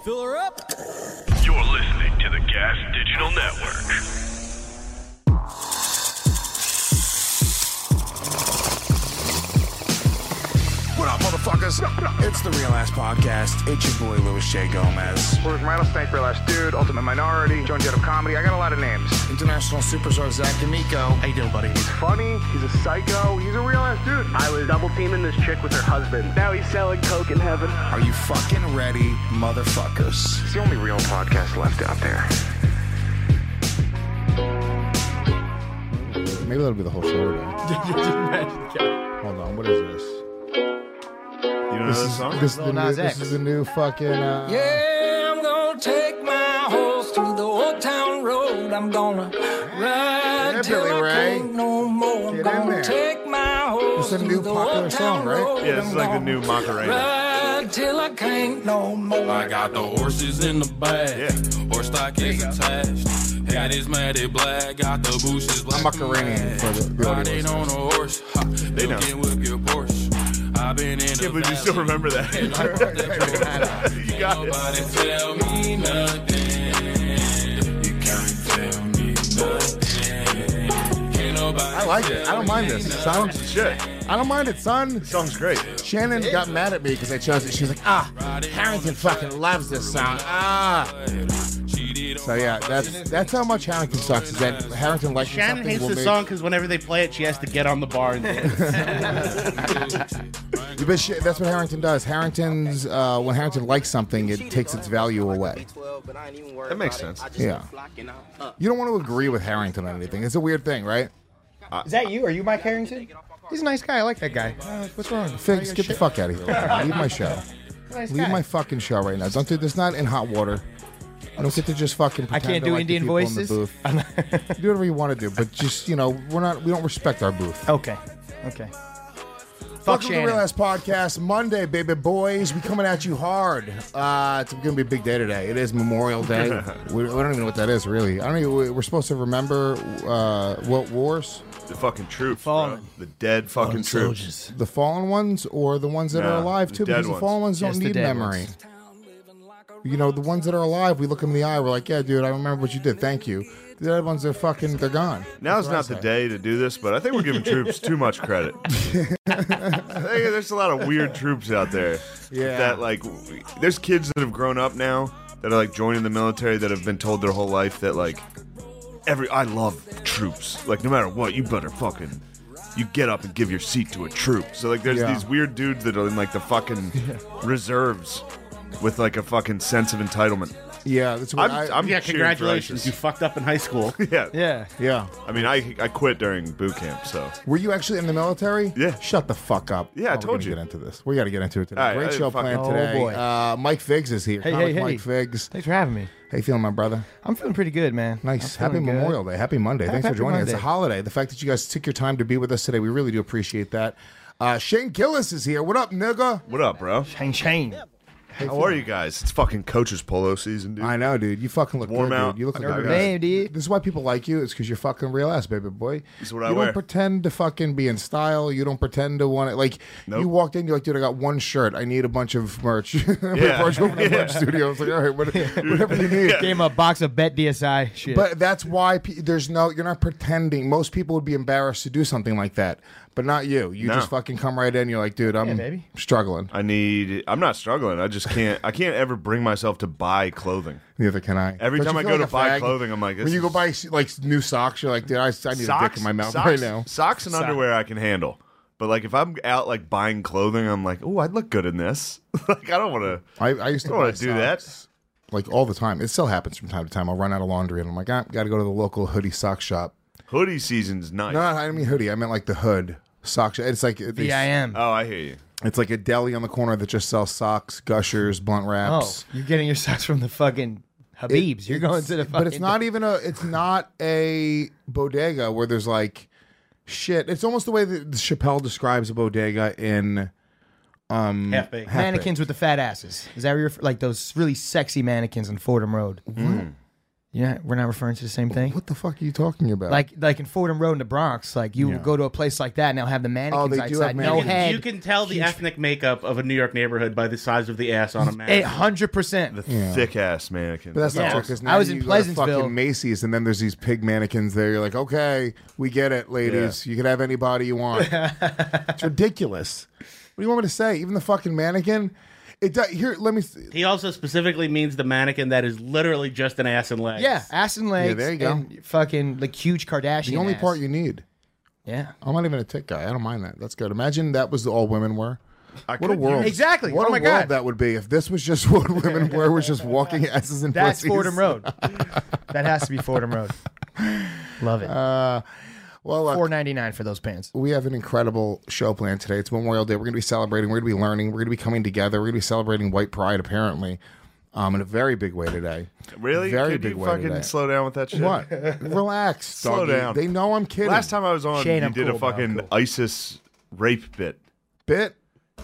Fill her up. You're listening to the Gas Digital Network. What up, motherfuckers? It's the Real Ass Podcast. It's your boy, Louis J. Gomez. Where's Rattlesnake, Real Ass Dude, Ultimate Minority, Joan Jett of Comedy. I got a lot of names. International superstar Zach D'Amico. How you doing, buddy? He's funny. He's a psycho. He's a real ass dude. I was double teaming this chick with her husband. Now he's selling coke in heaven. Are you fucking ready, motherfuckers? It's the only real podcast left out there. Maybe that'll be the whole show today. Hold on, what is this? You know this song? This is the new fucking. Yeah, I'm gonna take my horse through the old town road. I'm gonna ride till Billy I Ray. can't no more. I'm Get in gonna there. take my horse It's a new through the popular old song, town right? road. Yeah, this is I'm like the gonna new Macarena. ride till I can't no more. I got the horses in the bag. Yeah. Horse stock is attached. Head is matted black. Got the bushes black. I'm Macarena for the audio Riding on listeners. a horse. Ha, They know. can whip your Porsche. I've been in I the can't believe you still remember that. You got it. Nobody tell me nothing. You can't tell me nothing. Can't nobody I like it. I don't mind this. Sounds Shit. I don't mind it, son. This song's great. Shannon got mad at me because I chose it. She was like, Harrington fucking loves this song. So yeah, that's how much Harrington sucks. Is that Harrington likes Shannon something hates will the make- song because whenever they play it, she has to get on the bar and dance. But that's what Harrington does. Harrington's when Harrington likes something, it takes its value away. That makes sense. Yeah. You don't want to agree with Harrington on anything. It's a weird thing, right? Is that you? Are you Mike Harrington? He's a nice guy. I like that guy. What's wrong? Figs, get the fuck out of here. Leave my show. Nice Leave guy. my fucking show right now. Don't do this. Not in hot water. I don't get to just fucking. I Pretend can't to do like the Indian people in the voices? booth. Do whatever you want to do, but just we don't respect our booth. Okay. Okay. Fuck Welcome to the Shannon. Real Ass Podcast Monday, baby boys. We coming at you hard. It's going to be a big day today. It is Memorial Day. we don't even know what that is, really. I don't even. We're supposed to remember what wars? The fucking troops, Fallen. bro. The dead fucking troops. The fallen ones or the ones that No, are alive the too? dead Because the ones. fallen ones don't Just the need dead memory. ones. You know, the ones that are alive, we look them in the eye. We're like, yeah, dude, I remember what you did. Thank you. The other ones, they're gone. Now's That's not what the I say. day to do this, but I think we're giving troops too much credit. I think there's a lot of weird troops out there. Yeah. That like, there's kids that have grown up now that are like joining the military that have been told their whole life that like, I love troops. Like no matter what, you better fucking. You get up and give your seat to a troop. So like, there's Yeah. these weird dudes that are in like the fucking reserves with like a fucking sense of entitlement. Yeah, that's what I'm Yeah, cheering congratulations. for You ISIS. fucked up in high school. Yeah. Yeah. Yeah. I mean, I quit during boot camp, so Were you actually in the military? Yeah. Shut the fuck up. Yeah, I We're told gonna you. Get into this. We got to get into it today. All right, Great show fucking- planned Oh, today. boy. Mike Figs is here. Hey, Comic hey, Mike hey. Figs. Thanks for having me. How you feeling, my brother? I'm feeling pretty good, man. Nice. I'm Happy feeling good. Memorial Day. Happy Monday. Thanks for Happy joining us. It's a Monday. holiday. The fact that you guys took your time to be with us today, we really do appreciate that. Shane Gillis is here. What up, nigga? what up, bro? Shane. How are you guys? It's fucking coach's polo season, dude. I know, dude. You fucking look Warm good, out. dude. You look like Notre a Notre guy. Dame, dude. This is why people like you. It's because you're fucking real ass, baby boy. This is what I you wear. don't pretend to fucking be in style. You don't pretend to want it. Like, Nope. you walked in, you're like, dude, I got one shirt. I need a bunch of merch. Yeah. Merch studio. I was like, all right, whatever you need. Gave him a box of Bet DSI shit. But that's why you're not pretending. Most people would be embarrassed to do something like that, but not you. You No. just fucking come right in. You're like, dude, I'm baby. struggling. I'm not struggling. I just can't. I can't ever bring myself to buy clothing. Neither can I. Every Don't time you I feel go like to a buy fag? clothing, I'm like, when you go buy like new socks, you're like, dude, I need a dick in my mouth right now. Socks and underwear I can handle. But like if I'm out like buying clothing, I'm like, oh, I'd look good in this. Like I don't want to. I used to I don't buy wanna do that. socks, like all the time. It still happens from time to time. I'll run out of laundry and I'm like, got to go to the local hoodie sock shop. Hoodie season's nice. No, I didn't mean hoodie. I meant like the hood sock shop. It's like VIM. Oh, I hear you. It's like a deli on the corner that just sells socks, gushers, blunt Oh, wraps. you're getting your socks from the fucking Habib's. You're going to the fucking... But it's not even a bodega where there's like shit. It's almost the way that Chappelle describes a bodega in Half-baked. Mannequins with the fat asses. Is that where you're... Like those really sexy mannequins on Fordham Road. Yeah, we're not referring to the same thing. What the fuck are you talking about? Like in Fordham Road in the Bronx, like you go to a place like that and they'll have the mannequins they do outside. have No mannequins. head. You can tell the ethnic makeup of a New York neighborhood by the size of the ass on a mannequin. 100%. The thick ass mannequin. But that's not Yeah. true, because I now was you in go to Pleasantville. fucking Macy's, and then there's these pig mannequins there. You're like, okay, we get it, ladies. You can have anybody you want. It's ridiculous. What do you want me to say? Even the fucking mannequin. Here, let me. He also specifically means the mannequin that is literally just an ass and legs. Yeah, ass and legs. Yeah, there you go. And fucking like huge Kardashian. The only ass. part you need. Yeah. I'm not even a tit guy. I don't mind that. That's good. Imagine that was all women were. What a world! Exactly. What Oh a my world God. that would be if this was just what women were. Was just walking asses and That's pussies. Fordham Road. That has to be Fordham Road. Love it. Well, look, $4.99 for those pants. we have an incredible show planned today. It's Memorial Day. We're going to be celebrating. We're going to be learning. We're going to be coming together. We're going to be celebrating white pride, apparently, in a very big way today. Really? Very Could big you way fucking today. slow down with that shit? What? Relax. Slow doggy. down. They know I'm kidding. Last time I was on, Shane, you I'm did cool, a bro. fucking Cool. ISIS rape bit. Bit?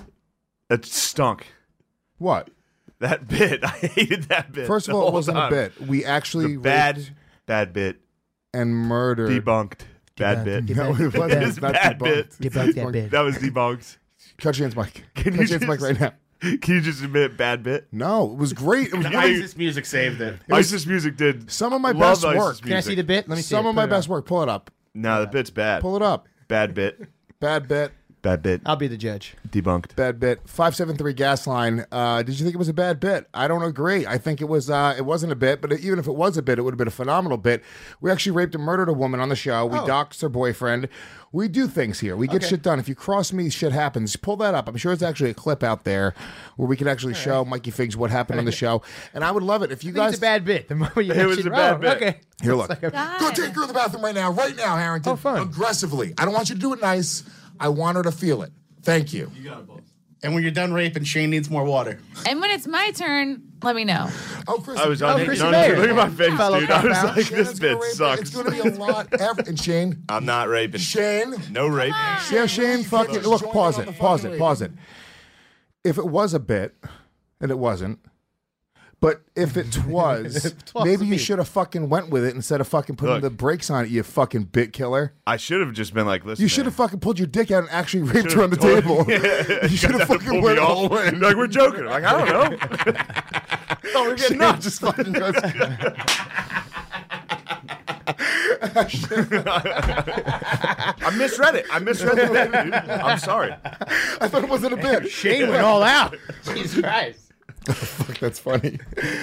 It stunk. What? That bit. I hated that bit. First of the all, it whole wasn't time. a bit. We actually The bad raped bit. and murdered. Debunked. Bad bit. No, it wasn't. It's That's bad bit. Debunk that bit. That was debunked. Cut Shane's mic. Can Cut you Shane's mic just- right now. Can you just admit bad bit? No, it was great. It was The really, ISIS music saved it. ISIS music did. some of my love best ISIS work. music. Can I see the bit? Let me see Some it. of my Put it best on. work. Pull it up. No, the bit's bad. Pull it up. Bad bit. Bad bit. Bad bit. I'll be the judge. Debunked. Bad bit. 573 gas line. Did you think it was a bad bit? I don't agree. I think it was. It wasn't a bit, but even if it was a bit, it would have been a phenomenal bit. We actually raped and murdered a woman on the show. We doxed her boyfriend. We do things here. We get shit done. If you cross me, shit happens. Pull that up. I'm sure there's actually a clip out there where we can actually show Mikey Figs what happened on the show. And I would love it if you I think guys. it's a bad bit. The moment you It was mention- a bad bit. Okay. Here, look. It's like a- Go take her to the bathroom right now, Harrington. Oh, fun. Aggressively. I don't want you to do it nice. I want her to feel it. Thank you. And when you're done raping, Shane needs more water. And when it's my turn, let me know. Oh, Chris. I was on. Chrissy No, Mayer. look at my face, Fellow dude. I was cop-out. like, Shannon's this gonna bit rape her. sucks. It's going to be a lot. And Shane. I'm not raping. Shane. No rape. Yeah, Shane, fucking look, pause it. If it was a bit, and it wasn't, but if it was, maybe you should have fucking went with it instead of fucking putting Look. the brakes on it, you fucking bit killer. I should have just been like, listen. You should have fucking pulled your dick out and actually raped Should've her on the told- table. Yeah. You should Guys have to fucking pull went me off. all the way. Like, we're joking. Like, I don't know. Oh, we're getting nuts. Just fucking goes. I misread it. the thing, dude. I'm sorry. I thought it wasn't a bit. Shane went all out. Jesus Christ. Fuck, that's funny.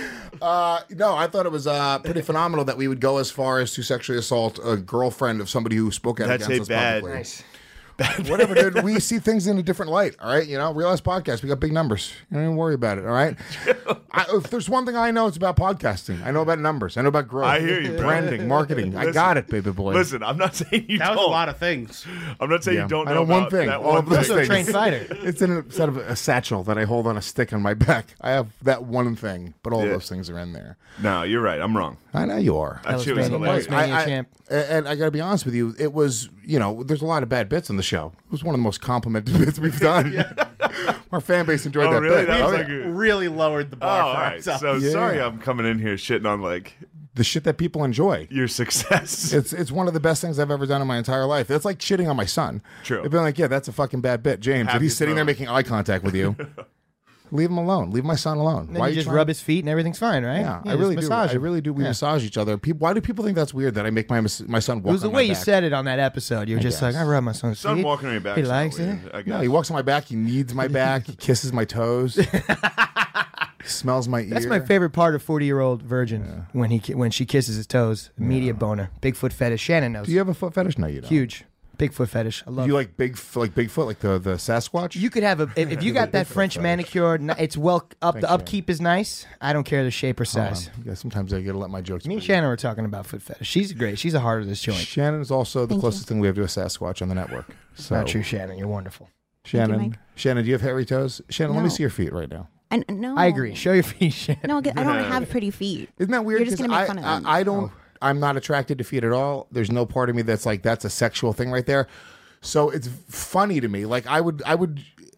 No, I thought it was pretty phenomenal that we would go as far as to sexually assault a girlfriend of somebody who spoke out That's against a us bad- publicly. Nice. Whatever, dude. We see things in a different light. All right, Real Ass Podcast. We got big numbers. Don't even worry about it. All right. If there's one thing I know, it's about podcasting. I know about numbers. I know about growth. I hear you, bro. Branding, marketing. I got it, baby boy. Listen, I'm not saying you That don't. was a lot of things. I'm not saying Yeah. you don't know I know one about thing. that All one of those thing. things. Trained fighter. It's in a set of a satchel that I hold on a stick on my back. I have that one thing, but all Yeah. those things are in there. No, you're right. I'm wrong. I know you are. That shit was Mania- hilarious. Mania champ. And I got to be honest with you, it was, there's a lot of bad bits on the show. It was one of the most complimented bits we've done. Our fan base enjoyed Oh, that really? bit. That was Oh, like yeah. a- Really lowered the Oh, bar all for right. ourselves. So Yeah. sorry I'm coming in here shitting on, like, The shit that people enjoy. your success. It's one of the best things I've ever done in my entire life. It's like shitting on my son. True. They've been like, yeah, that's a fucking bad bit, James. And he's Happiest sitting there moment. making eye contact with you. Leave him alone. Leave my son alone. Then Why you are just trying- rub his feet and everything's fine, right? Yeah, I just really do. massage I him. really do. We Yeah. massage each other. People, why do people think that's weird that I make my son It walk was the on way my you back? said it on that episode. You were just guess. like, I rub my son's Son feet. walking on your back. He likes it. I guess. No, he walks on my back. He kneads my back. He kisses my toes. He smells my ear. That's my favorite part of 40-year-old virgin when she kisses his toes. Immediate boner. Bigfoot fetish. Shannon knows. Do you have a foot fetish? No, you don't. Huge. Bigfoot fetish. I love Do you it. like Bigfoot, like the Sasquatch? You could have if you got that French manicure, it's well up. Thanks, The upkeep is nice. I don't care the shape or size. Yeah, sometimes I gotta let my jokes. Me and breathe. Shannon were talking about foot fetish. She's great. She's a heart of this joint. Shannon is also the closest thing we have to a Sasquatch on the network. So, Not true, Shannon. You're wonderful. Shannon, Mike. Shannon, do you have hairy toes? Shannon, let me No. see your feet right now. And no, I agree. Show your feet, Shannon. No, I don't have pretty feet. Isn't that weird? You're just 'Cause gonna make fun of them. I don't. I'm not attracted to feet at all. There's no part of me that's like that's a sexual thing right there. So it's funny to me. Like I would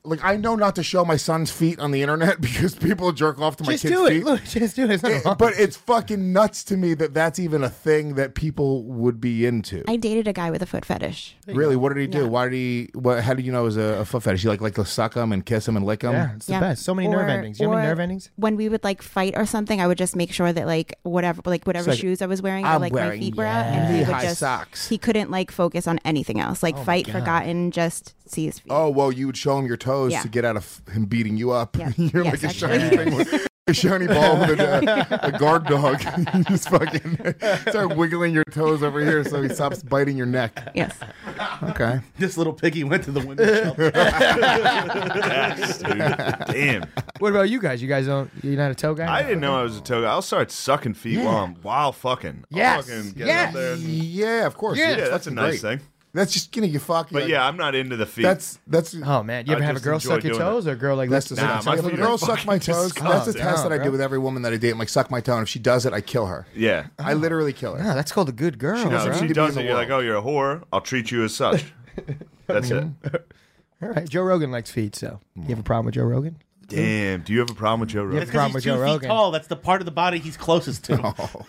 like I know not to show my son's feet on the internet because people jerk off to my Just kids' do it. feet. Look, just do it. It's not wrong. But it's fucking nuts to me that that's even a thing that people would be into. I dated a guy with a foot fetish. Really? What did he do? Yeah. Why did he? How did you know it was a foot fetish? You like to suck him and kiss him and lick him? Yeah, it's the best. So many nerve endings. You have any nerve endings? When we would like fight or something, I would just make sure that like whatever like, shoes I was wearing, I'm that, like my wearing feet were out, and he would knee-high just socks. he couldn't like focus on anything else. Like Oh my fight, God. forgotten, just see his feet. Oh well, you would show him your toes Yeah. to get out of him beating you up. Yeah. You're Yes, like a actually. shiny thing with a shiny ball with a guard dog. You just fucking start wiggling your toes over here so he stops biting your neck. Yes. Okay. This little piggy went to the window shelter. Yes, dude. Damn. What about you guys? You're not a toe guy? I didn't know I was a toe guy. I'll start sucking feet while fucking. I'll fucking get up there. Yeah, of course. Yeah, It's that's a fucking nice great. thing. That's just you fucking. But yeah, I'm not into the feet. That's. Oh man, you ever I have a just girl enjoy suck your doing toes or a girl like That's this? just my if a feet girl are suck my fucking toes, that's a test that I do with every woman that I date. I'm like, suck my toe, and if she does it, I kill her. Yeah. I literally kill her. No, that's called a good girl. She No, doesn't if need she to be does in it, the you're like, oh, you're a whore. I'll treat you as such. That's it. All right, Joe Rogan likes feet, so you have a problem with Joe Rogan? Damn. Do you have a problem with Joe Rogan? It's because he's 2 feet tall. That's the part of the body he's closest to.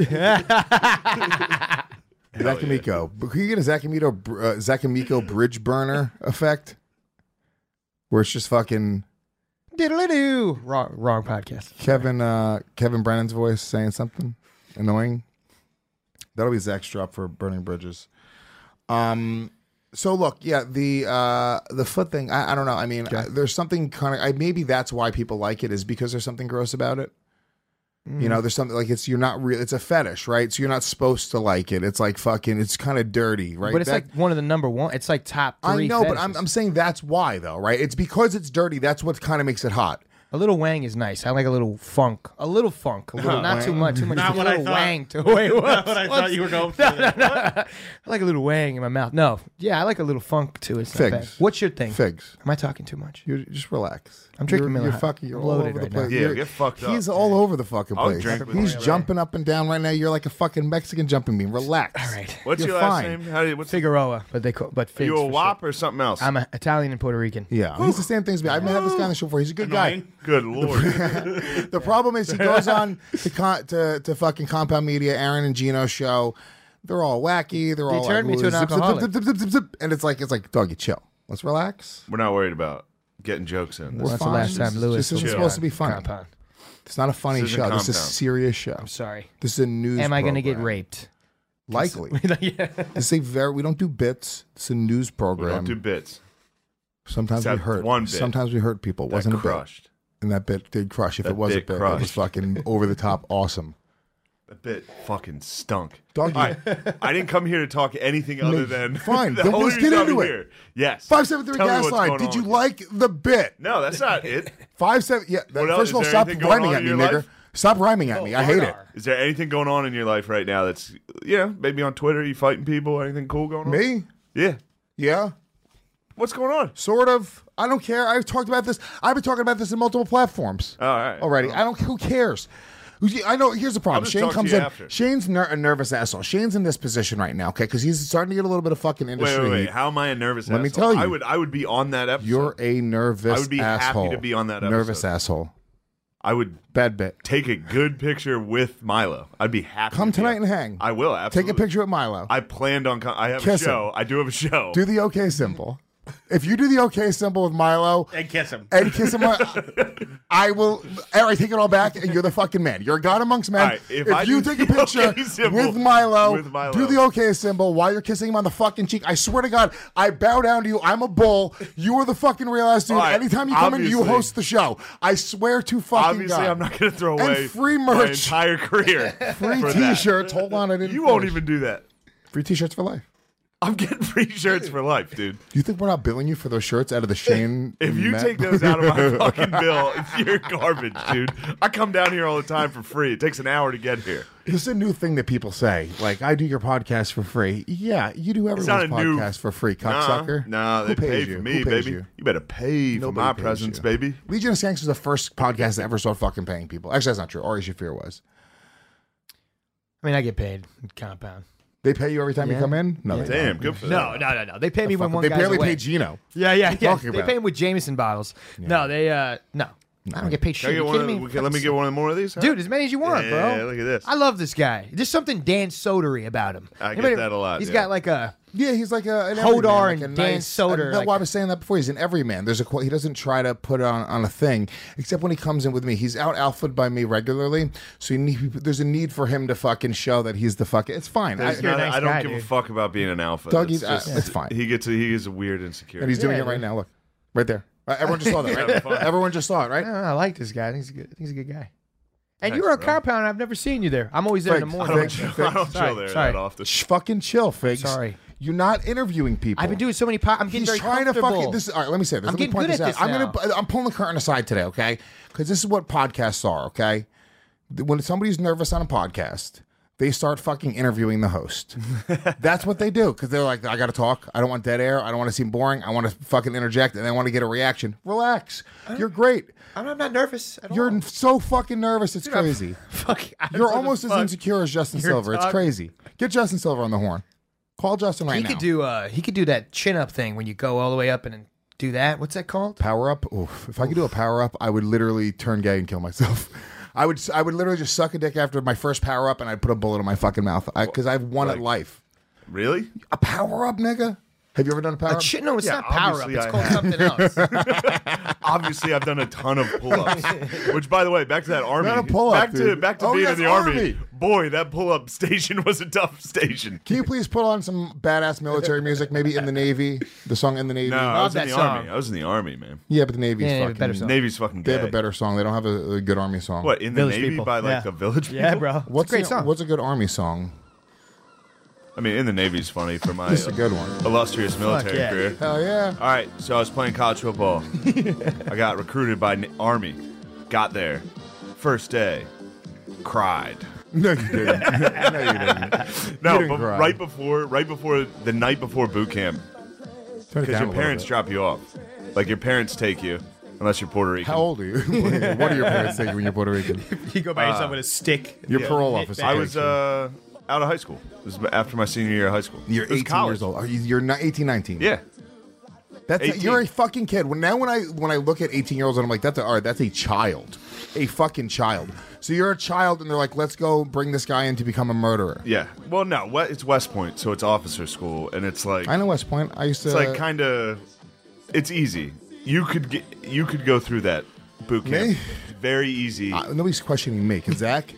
Zach Amico. Can you get a Zach Amico bridge burner effect? Where it's just fucking Diddle-doo. Wrong podcast. Kevin Brennan's voice saying something annoying. That'll be Zach's drop for burning bridges. So look, yeah, the foot thing. I don't know. I mean, there's something kind of. Maybe that's why people like it is because there's something gross about it. You know, there's something like you're not real. It's a fetish, right? So you're not supposed to like it. It's like fucking. It's kind of dirty, right? But it's like one of the number one. It's like top 3. I know, but fetishes. I'm saying that's why though, right? It's because it's dirty. That's what kind of makes it hot. A little wang is nice. I like a little funk. A little funk. Not too much. Too much. Not a what I little thought. wang. Wait, what? Not what I thought you were going for. I like a little wang in my mouth. No. Yeah, I like a little funk too. It's not bad. Figs. What's your thing? Figs. Am I talking too much? You just relax. I'm drinking Miller You're High. fucking. You're I'm all loaded over the right now. place. Yeah, You're- get fucked up. He's all over the fucking I'll place. drink with He's you. jumping up and down right now. You're like a fucking Mexican jumping bean. Relax. All right. What's You're your last fine. name? How do you, what's Figueroa, but they call Are you a WAP or something else? I'm Italian and Puerto Rican. Yeah, he's the same thing as me. I've had this guy on the show before. He's a good guy. Good lord. The problem is he goes on to fucking Compound Media, Aaron and Gino's show. They're all wacky. They're all turned like, me to an zip, zip, alcoholic. zip, zip, zip, zip, zip. And it's like dog, you chill. Let's relax. We're not worried about getting jokes in. We're That's the fine. last time Lewis This isn't was supposed on to be funny. Compound. It's not a funny This isn't show. This is a Compound. serious show. I'm sorry. This is a news. Am I going to get program. raped? Likely. Yeah. This is we don't do bits. It's a news We program. don't do bits. Sometimes we Except hurt. one bit. Sometimes we hurt people. It That wasn't crushed. a bit. And that bit did crush. If That it was a bit bit, it was crushed. fucking over the top awesome. That bit fucking stunk. Doggy. All right, I didn't come here to talk anything other than Fine, the then only let's get reason I'm into it. here. Yes. 573 Tell me gas what's line. going Did on you with like the bit? No, that's not it. 57. Yeah. What else? First of all, Is there stop anything going rhyming on at in me, your nigger. life? Stop rhyming at me. I hate it. Is there anything going on in your life right now that's maybe on Twitter? You fighting people? Anything cool going on? Me? Yeah. Yeah. What's going on? Sort of. I don't care. I've talked about this. I've been talking about this in multiple platforms All right. already. I don't. Who cares? I know. Here's the problem. just Shane talk to comes you in. after. Shane's a nervous asshole. Shane's in this position right now, okay? Because he's starting to get a little bit of fucking industry. Wait. heat. How am I a nervous Let me asshole? tell you. I would be on that episode. You're a nervous. I would be asshole. happy to be on that episode. Nervous asshole. I would Bad bit. take a good picture with Milo. I'd be happy. Come to be tonight on- and hang. I will absolutely Take a picture with Milo. I planned on. I have Kiss a show. him. I do have a show. Do the okay symbol. If you do the okay symbol with Milo And kiss him. and kiss him, I will. I take it all back, and you're the fucking man. You're a god amongst men. All right, if I you do take a the picture okay symbol with Milo, with do the okay symbol while you're kissing him on the fucking cheek. I swear to God, I bow down to you. I'm a bull. You are the fucking real ass dude. All right, Anytime you come in, you obviously- host the show. I swear to fucking Obviously, God. I'm not going to throw And away free my merch. entire career. Free for that. T-shirts. Hold on, I didn't. You won't finish. even do that. Free T-shirts for life. I'm getting free shirts for life, dude. Do you think we're not billing you for those shirts out of the Shane? If you Met- take those out of my fucking bill, you're garbage, dude. I come down here all the time for free. It takes an hour to get here. This is a new thing that people say. Like, I do your podcast for free. Yeah, you do everyone's not a new- podcast for free, cocksucker. Nah, Who they pays pay you? for me, Who pays baby. you? You better pay for Nobody my pays presence, you. baby. Legion of Skanks was the first podcast that ever started fucking paying people. Actually, that's not true. Ari Shafir was. I mean, I get paid in Compound. They pay you every time you come in? No, they Damn, don't. good for them. No. They pay me when one They guy's barely away. pay Gino. Yeah. What are you talking They about? pay him with Jameson bottles. No, they no. I don't get paid Can I shit. get You one kidding of, me? let me get one more of these? Huh? Dude, as many as you want, bro. Yeah, look at this. I love this guy. There's something Dan Sodery about him. I get that a lot, He's yeah. got like a Yeah, he's like an Hodor everyman, and Dan Soder, That's like- why I was saying that before. He's an everyman. There's a quote. He doesn't try to put it on a thing, except when he comes in with me. He's out alphaed by me regularly, so there's a need for him to fucking show that he's the fucking. It's fine. There's You're a nice I don't guy, give a dude. fuck about being an alpha. Doug, it's it's fine. He is a weird insecurity. And he's doing Yeah, it right dude. now. Look, right there. Everyone just saw that, Having right? fun. Everyone just saw it, right? I like this guy. He's a good guy. And Thanks, you were a bro. compound. I've never seen you there. I'm always there in the Thanks. morning. I don't chill there Sorry. that often. Fucking chill, Figs. Sorry. You're not interviewing people. I've been doing so many. I'm getting He's very trying to comfortable. fucking. This all right. Let me say this. I'm Let me getting point good this at out. this now. I'm pulling the curtain aside today, okay? Because this is what podcasts are, okay? When somebody's nervous on a podcast, they start fucking interviewing the host. That's what they do because they're like, I got to talk. I don't want dead air. I don't want to seem boring. I want to fucking interject, and I want to get a reaction. Relax. You're great. I'm not nervous at all. You're so fucking nervous. It's crazy. You're almost as fuck. insecure as Justin You're Silver. It's talking- crazy. Get Justin Silver on the horn. Call Justin right He now. could do that chin up thing when you go all the way up and do that. What's that called? Power up. Oof. If I could do a power up, I would literally turn gay and kill myself. I would literally just suck a dick after my first power up, and I'd put a bullet in my fucking mouth because I've won at life. Really? A power up, nigga. Have you ever done a power up? No, it's Yeah, not power up. obviously It's I called have. something else. Obviously, I've done a ton of pull-ups. Which, by the way, back to that army. Not a pull-up, dude. Back to Oh, being yes, in the army. army. Boy, that pull-up station was a tough station. Can you please put on some badass military music? Maybe In the Navy, the song In the Navy. No, I was in that the song. army. I was in the army, man. Yeah, but the Navy's Yeah, fucking better song. Navy's fucking They gay. have a better song. They don't have a good army song. What, in the Village Navy People. by like Yeah. the village people? Yeah, bro. What's It's a great song. What's a good army song? I mean, in the Navy's funny for my This is a good one. illustrious military yeah. career. Hell yeah. All right, so I was playing college football. I got recruited by Army. Got there. First day. Cried. No, you didn't. No, you didn't. No, didn't but cry. right before the night before boot camp, Turn it because down a your little parents bit. drop you off. Like your parents take you, unless you're Puerto Rican. How old are you? What are your parents thinking when you're Puerto Rican? You go by yourself with a stick. Your parole officer. I was out of high school. This was after my senior year of high school. You're It was 18 college. years old. Are you, you're not 18, 19. Yeah. That's 18. you're a fucking kid. When I look at 18-year-olds and I'm like, that's a child, a fucking child. So you're a child, and they're like, let's go bring this guy in to become a murderer. Yeah. Well, no, it's West Point, so it's officer school, and it's like I know West Point. I used to. it's like kind of, it's easy. You could go through that boot camp Me? very easy. Nobody's questioning me. Cause Zach,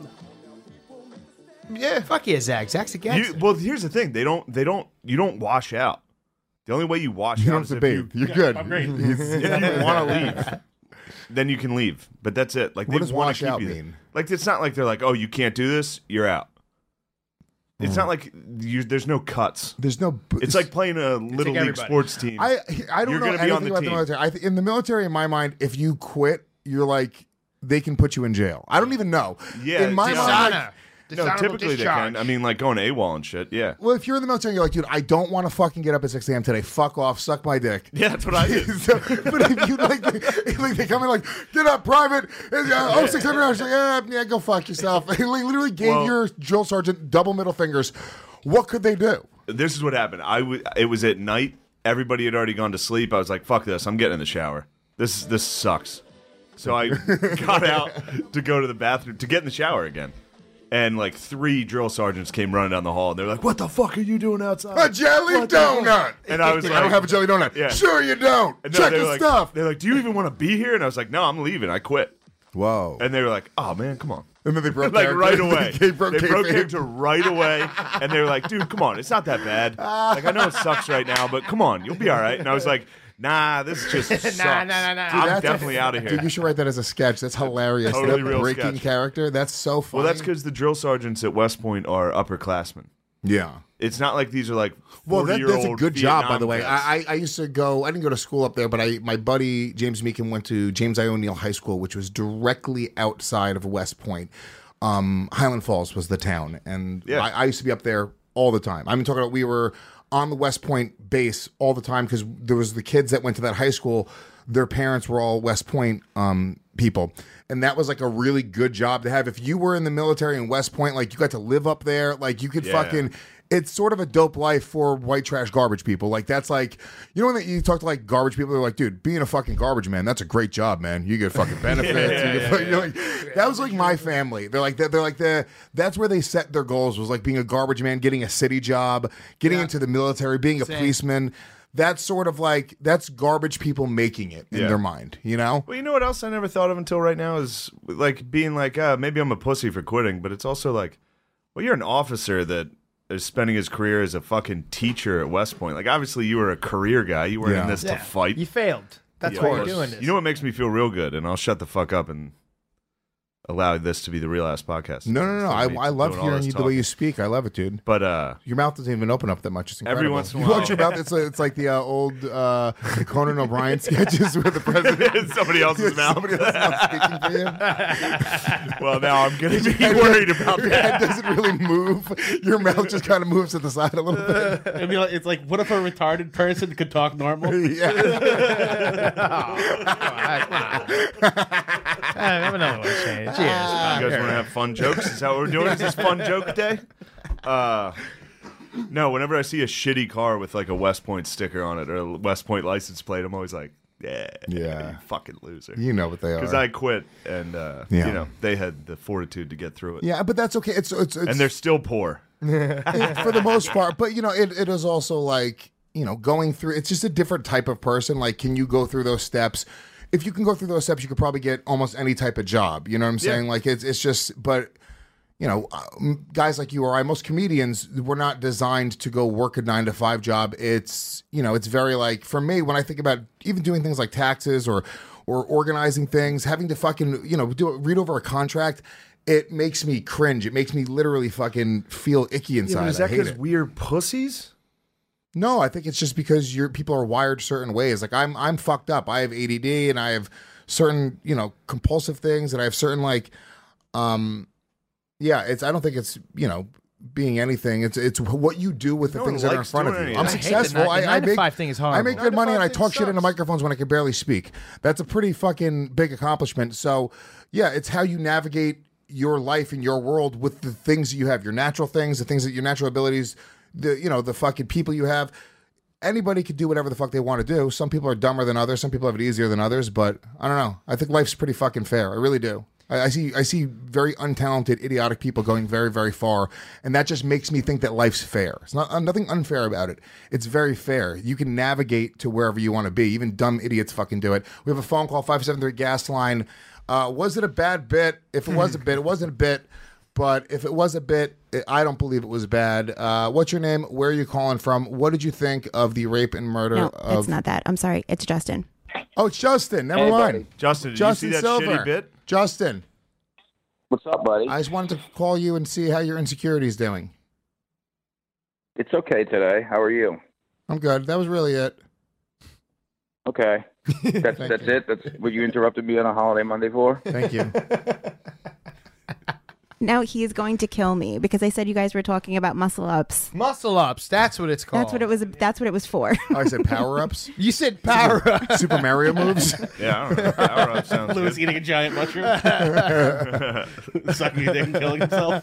Yeah. Fuck yeah, Zach. Zach's a gangster. Well, here's the thing. You don't wash out. The only way you wash you out don't is have to if bathe. You're good. if you want to leave, then you can leave. But that's it. Like What they does wanna wash keep out you there. mean? Like it's not like they're like, oh, you can't do this. You're out. It's not like there's no cuts. There's no. It's like playing a little league everybody. sports team. I don't You're know gonna be on anything the about team. the military. In the military, in my mind, if you quit, you're like they can put you in jail. I don't even know. Yeah, in my it's mind. Dishonor. No, Dishonorable typically discharge. they can. I mean, like going AWOL and shit. Yeah. Well, if you're in the military, you're like, dude, I don't want to fucking get up at 6 a.m. today. Fuck off, suck my dick. Yeah, that's what I did. But if you like they come in like, get up, private. 600 hours. Like, yeah, go fuck yourself. They literally gave Well- your drill sergeant double middle fingers. What could they do? This is what happened. It was at night. Everybody had already gone to sleep. I was like, "Fuck this! I'm getting in the shower. This sucks." So I got out to go to the bathroom to get in the shower again, and like 3 drill sergeants came running down the hall, and they're like, "What the fuck are you doing outside?" A jelly What the fuck?" donut. And I was like, I don't have a jelly donut. Yeah. Sure you don't. And no, Check they were the like, stuff. They're like, "Do you even want to be here?" And I was like, "No, I'm leaving. I quit." Whoa. And they were like, "Oh man, come on." And then they broke like character. right away. They broke kayfabe. character right away, and they were like, "Dude, come on, it's not that bad. Like I know it sucks right now, but come on, you'll be all right." And I was like, "Nah, this just sucks. Nah. Dude, I'm that's definitely out of here." Dude, you should write that as a sketch. That's hilarious. Totally That real breaking sketch. character. That's so funny. Well, that's because the drill sergeants at West Point are upperclassmen. Yeah. It's not like these are like 40-year-old Well, that's a good job, by Vietnam the way. vets. I used to go. I didn't go to school up there, but my buddy James Meekin went to James I. O'Neill High School, which was directly outside of West Point. Highland Falls was the town, and Yeah. I used to be up there all the time. I'm talking about we were on the West Point base all the time because there was the kids that went to that high school. Their parents were all West Point people. And that was like a really good job to have. If you were in the military in West Point, like you got to live up there, like you could fucking... It's sort of a dope life for white trash garbage people. Like that's like, you know, when you talk to like garbage people, they're like, dude, being a fucking garbage man, that's a great job, man. You get fucking benefits. You're like, that was like my family. That's where they set their goals, was like being a garbage man, getting a city job, getting into the military, being a policeman. That's sort of like, that's garbage people making it in their mind, you know? Well, you know what else I never thought of until right now is like being like, maybe I'm a pussy for quitting, but it's also like, well, you're an officer that is spending his career as a fucking teacher at West Point. Like, obviously, you were a career guy. You weren't in this to fight. You failed. That's why you're doing this. You know what makes me feel real good? And I'll shut the fuck up and allow this to be the Real Ass Podcast. No. I love hearing you the way you speak. I love it, dude. But your mouth doesn't even open up that much. It's incredible. Every once in a while, you watch your mouth. It's like the old Conan O'Brien sketches where the president somebody else's mouth. Somebody else's mouth speaking for you. Well, now I'm going to be worried about your that. head doesn't really move. Your mouth just kind of moves to the side a little bit. It'd be like, it's like, what if a retarded person could talk normal? Have another one, Shane. Cheers. You guys want to have fun jokes? Is that what we're doing? Is this fun joke day? No, whenever I see a shitty car with like a West Point sticker on it or a West Point license plate, I'm always like, yeah, you fucking loser. You know what they are. Because I quit, and you know, they had the fortitude to get through it. Yeah, but that's okay. It's and they're still poor for the most part. But you know, it is also like, you know, going through. It's just a different type of person. Like, can you go through those steps? If you can go through those steps, you could probably get almost any type of job. You know what I'm saying? Like it's just, but you know, guys like you or I, most comedians, we're not designed to go work a 9-to-5 job. It's, you know, it's very like, for me, when I think about even doing things like taxes or organizing things, having to fucking, you know, read over a contract, it makes me cringe. It makes me literally fucking feel icky inside. Is that because we're pussies? No, I think it's just because people are wired certain ways. Like I'm fucked up. I have ADD and I have certain, you know, compulsive things, and I have certain like, I don't think it's, you know, being anything. It's what you do with the things that are in front of you. I'm successful. I make 9-to-5 thing is horrible. I make good money and I talk shit into microphones when I can barely speak. That's a pretty fucking big accomplishment. So yeah, it's how you navigate your life and your world with the things that you have, your natural things, the things that your natural abilities, the fucking people you have. Anybody could do whatever the fuck they want to do. Some people are dumber than others. Some people have it easier than others. But I don't know. I think life's pretty fucking fair. I really do. I see very untalented, idiotic people going very, very far, and that just makes me think that life's fair. It's nothing unfair about it. It's very fair. You can navigate to wherever you want to be. Even dumb idiots fucking do it. We have a phone call, 573 gas line. Was it a bad bit? If it was a bit, it wasn't a bit. But if it was a bit, I don't believe it was bad. What's your name? Where are you calling from? What did you think of the rape and murder? No, it's not that. I'm sorry. It's Justin. Oh, it's Justin. Never mind. Buddy. Justin, did Justin you see that Silver. shitty bit? Justin. What's up, buddy? I just wanted to call you and see how your insecurity is doing. It's okay today. How are you? I'm good. That was really it. Okay. That's it? That's what you interrupted me on a holiday Monday for? Thank you. Now he is going to kill me because I said you guys were talking about muscle ups. Muscle ups. That's what it's called. That's what it was. That's what it was for. Oh, I said power ups. You said power ups. Super Mario moves. Yeah, I don't know. Power up sounds Louis good. eating a giant mushroom, sucking your dick and killing himself.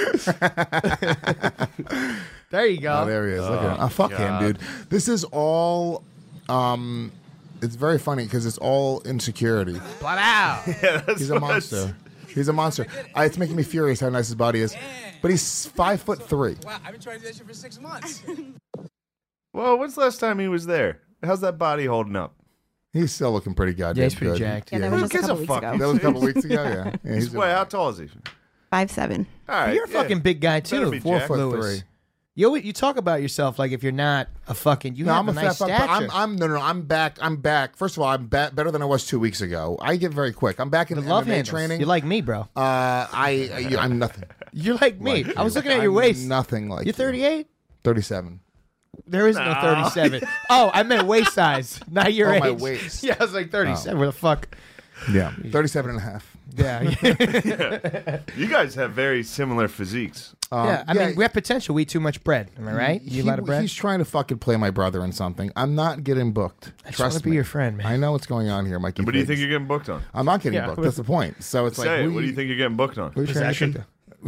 There you go. Oh, there he is. Look at him. Oh, fuck him, dude. This is all. It's very funny because it's all insecurity. Blood out. Yeah, that's He's a monster. He's a monster. It's making me furious how nice his body is. But he's 5'3". Wow, I've been trying to do that shit for 6 months. Well, when's the last time he was there? How's that body holding up? He's still looking pretty goddamn Yeah, he's pretty good. jacked. Yeah, that was just a couple weeks ago. That was a couple weeks ago. Yeah. Wait, how tall is he? 5'7". All right, You're a fucking big guy Better too. be 4'3". You talk about yourself like if you're not a fucking you have I'm a nice fat fuck, stature. but I'm back. First of all, I'm better than I was 2 weeks ago. I get very quick. I'm back in the love MMA handles. training. You're like me, bro. I'm nothing. You're like me. Like I was you. looking at your I'm waist. Nothing like You're 38. 37. There is no 37. Oh, I meant waist size, not your Oh, age. my waist. Yeah, I was like 37. Where the fuck? Yeah, 37 and a half. Yeah. You guys have very similar physiques. Yeah, I mean, we have potential. We eat too much bread. Am I right? You eat a lot of bread? He's trying to fucking play my brother in something. I'm not getting booked. I just Trust want to be me. your friend, man. I know what's going on here, Mikey. What do you think Figs. you're getting booked on? I'm not getting booked. That's the point. So it's Say like, it. What do you think you're getting booked on? what are you trying to Possession?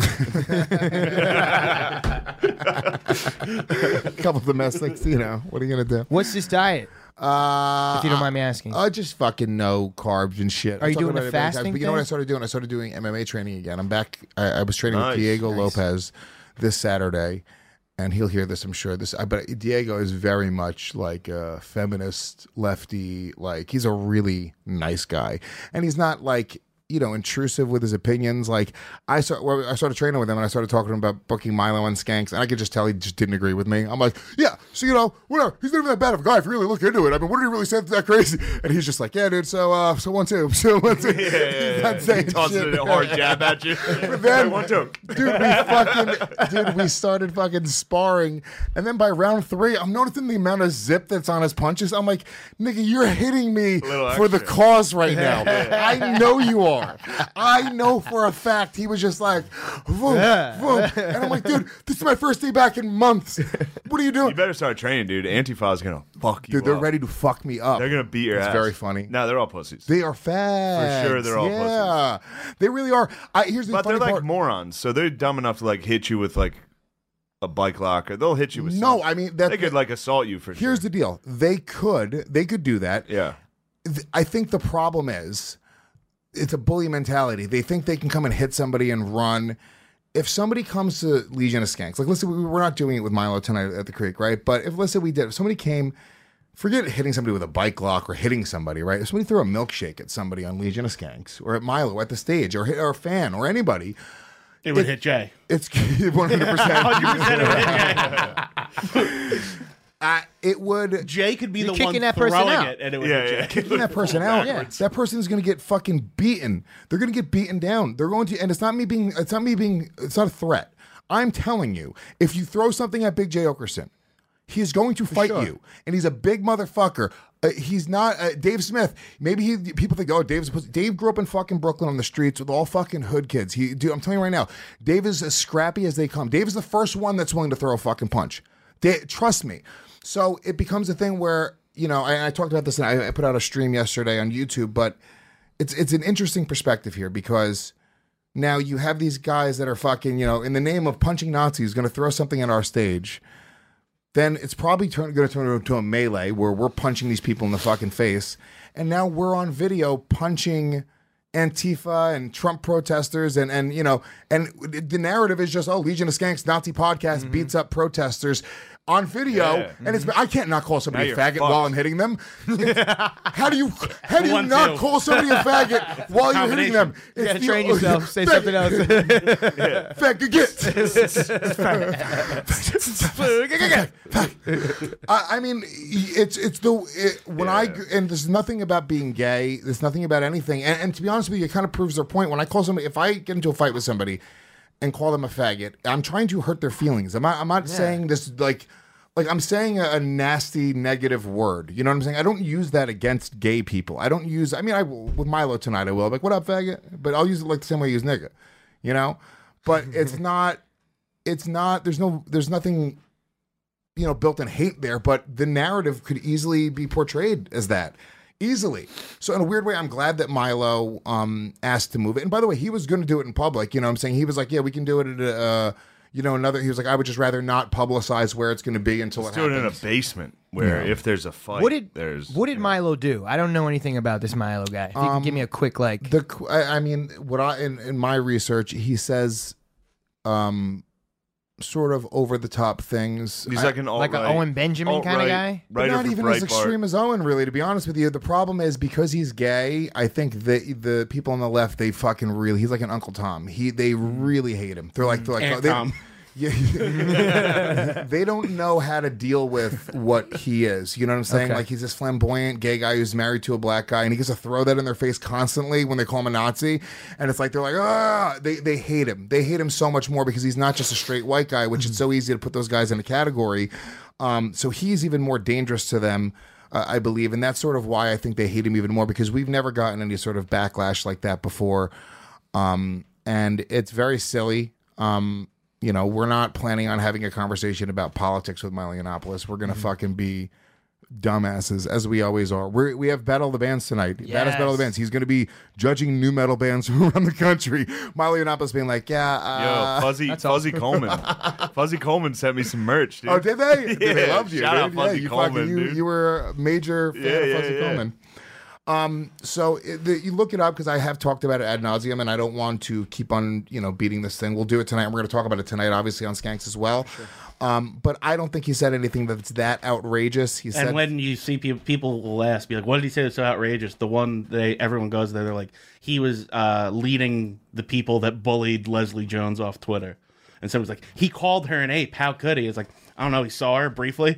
A couple of domestics, you know. What are you gonna do? What's this diet? If you don't mind me asking. I just fucking no carbs and shit. Are you I've talked doing about the it many times, fasting But you know what thing? I started doing? I started doing MMA training again. I'm back. I was training Nice. with Diego Lopez this Saturday, and he'll hear this, I'm sure. But Diego is very much like a feminist, lefty. Like, he's a really nice guy, and he's not like, you know, intrusive with his opinions. Like, I started training with him, and I started talking to him about booking Milo and Skanks, and I could just tell he just didn't agree with me. I'm like, yeah, so, you know, whatever. He's not even that bad of a guy if you really look into it. I mean, what did he really say that's that crazy? And he's just like, yeah, dude, so 1-2. So 1-2. He's not saying He tosses shit. a hard jab at you. But then, 1-2. dude, we started fucking sparring, and then by round 3, I'm noticing the amount of zip that's on his punches. I'm like, nigga, you're hitting me for the cause right now. I know you are. I know for a fact he was just like, vroom, vroom. And I'm like, dude, this is my first day back in months. What are you doing? You better start training, dude. Antifa's gonna fuck you Dude, they're up. ready to fuck me up. They're gonna beat your ass. It's very funny. No, they're all pussies. They are fags. For sure, they're all pussies. They really are. Here's the But funny they're like part. morons, so they're dumb enough to like hit you with like a bike lock, or they'll hit you with. No, something. I mean they could like assault you for. Here's the deal. They could do that. Yeah. I think the problem is it's a bully mentality. They think they can come and hit somebody and run. If somebody comes to Legion of Skanks, like let's say we're not doing it with Milo tonight at the creek, right? But if let's say we did, if somebody came, forget hitting somebody with a bike lock or hitting somebody, right? If somebody threw a milkshake at somebody on Legion of Skanks or at Milo at the stage or hit a fan or anybody, It would hit Jay. it's 100%. 100% it would. Jay could be You're the kicking one that person throwing out. it, and it would Yeah, hit yeah. Jay. Kicking that person out. That person is going to get fucking beaten. They're going to get beaten down. They're going to, and it's not a threat. I'm telling you, if you throw something at Big Jay Okerson, he is going to fight you, and he's a big motherfucker. He's not Dave Smith. Maybe people think, oh, Dave's a pussy. Dave grew up in fucking Brooklyn on the streets with all fucking hood kids. Dude, I'm telling you right now, Dave is as scrappy as they come. Dave is the first one that's willing to throw a fucking punch. Trust me. So it becomes a thing where, you know, I talked about this, and I put out a stream yesterday on YouTube, but it's an interesting perspective here because now you have these guys that are fucking, you know, in the name of punching Nazis, going to throw something at our stage. Then it's probably going to turn into a melee where we're punching these people in the fucking face. And now we're on video punching Antifa and Trump protesters and you know, and the narrative is just, oh, Legion of Skanks Nazi podcast beats up protesters on video. Yeah. And it's, I can't not call somebody Now a you're faggot fucked. while I'm hitting them. How do you One, not two. call somebody a faggot while you're hitting them? You It's gotta the- train yourself. Say something else. Faggot get. I mean, and there's nothing about being gay. There's nothing about anything. And to be honest with you, it kind of proves their point. When I call somebody, if I get into a fight with somebody and call them a faggot, I'm trying to hurt their feelings. I'm not saying this like I'm saying a nasty negative word. You know what I'm saying? I don't use that against gay people. I don't use. I mean, I will, with Milo tonight. I will like, what up, faggot? But I'll use it like the same way I use nigga. You know, but it's not. It's not. There's nothing, you know, built in hate there. But the narrative could easily be portrayed as that. Easily. So in a weird way, I'm glad that Milo asked to move it. And by the way, he was going to do it in public. You know what I'm saying? He was like, yeah, we can do it at a, you know, another. He was like, I would just rather not publicize where it's going to be until Let's it do it happens. in a basement where if there's a fight, What did there's Milo do? I don't know anything about this Milo guy. If you can give me a quick like. I mean, what in my research, he says, sort of over the top things. He's like an like an Owen Benjamin kind of guy? But not even as extreme as Owen, really, to be honest with you. The problem is because he's gay, I think the people on the left, they fucking really, he's like an Uncle Tom. They really hate him. They're like Aunt they, Tom. yeah, they don't know how to deal with what he is. You know what I'm saying? Okay. Like he's this flamboyant gay guy who's married to a black guy, and he gets to throw that in their face constantly when they call him a Nazi. And it's like they're like, they hate him. They hate him so much more because he's not just a straight white guy, which is so easy to put those guys in a category. So he's even more dangerous to them. I believe, and that's sort of why I think they hate him even more, because we've never gotten any sort of backlash like that before, and it's very silly. You know, we're not planning on having a conversation about politics with Milo Yiannopoulos. We're gonna fucking be dumbasses, as we always are. We have Battle of the Bands tonight. Yes. Baddest Battle of the Bands. He's going to be judging new metal bands from around the country. Milo Yiannopoulos being like, Yo, Fuzzy Coleman. Fuzzy Coleman sent me some merch, dude. Oh, did they? Yeah, They loved you, shout dude. out Fuzzy Coleman, dude. You were a major fan of Fuzzy Coleman. So you look it up, because I have talked about it ad nauseum, and I don't want to keep on, beating this thing. We'll do it tonight. We're going to talk about it tonight, obviously, on Skanks as well. Sure. But I don't think he said anything that's that outrageous. He said, and when you see people will ask, be like, "What did he say that's so outrageous?" The one everyone goes there, they're like, he was leading the people that bullied Leslie Jones off Twitter, and someone's like, he called her an ape. How could he? It's like, I don't know. He saw her briefly.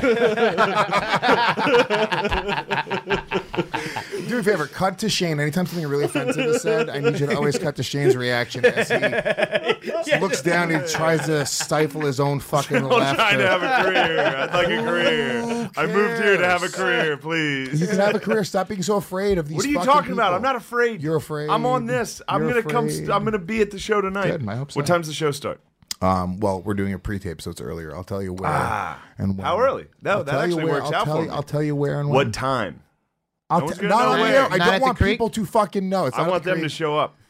Do me a favor, cut to Shane. Anytime something really offensive is said, I need you to always cut to Shane's reaction as he looks down and tries to stifle his own fucking laughter. I'm trying to have a career. I'd like a career. I moved here to have a career, please. You can have a career. Stop being so afraid of these. What are you fucking talking about? people. I'm not afraid. You're afraid. I'm on this. I'm You're gonna afraid. I'm gonna be at the show tonight. Good, I hope so. What time's the show start? Well, we're doing a pre-tape, so it's earlier. I'll tell you where and when. How early? No, I'll that tell you actually where- works out for me. I'll tell you where and when. What time? Not on air. I don't want people to fucking know. It's I not want them to create- show up.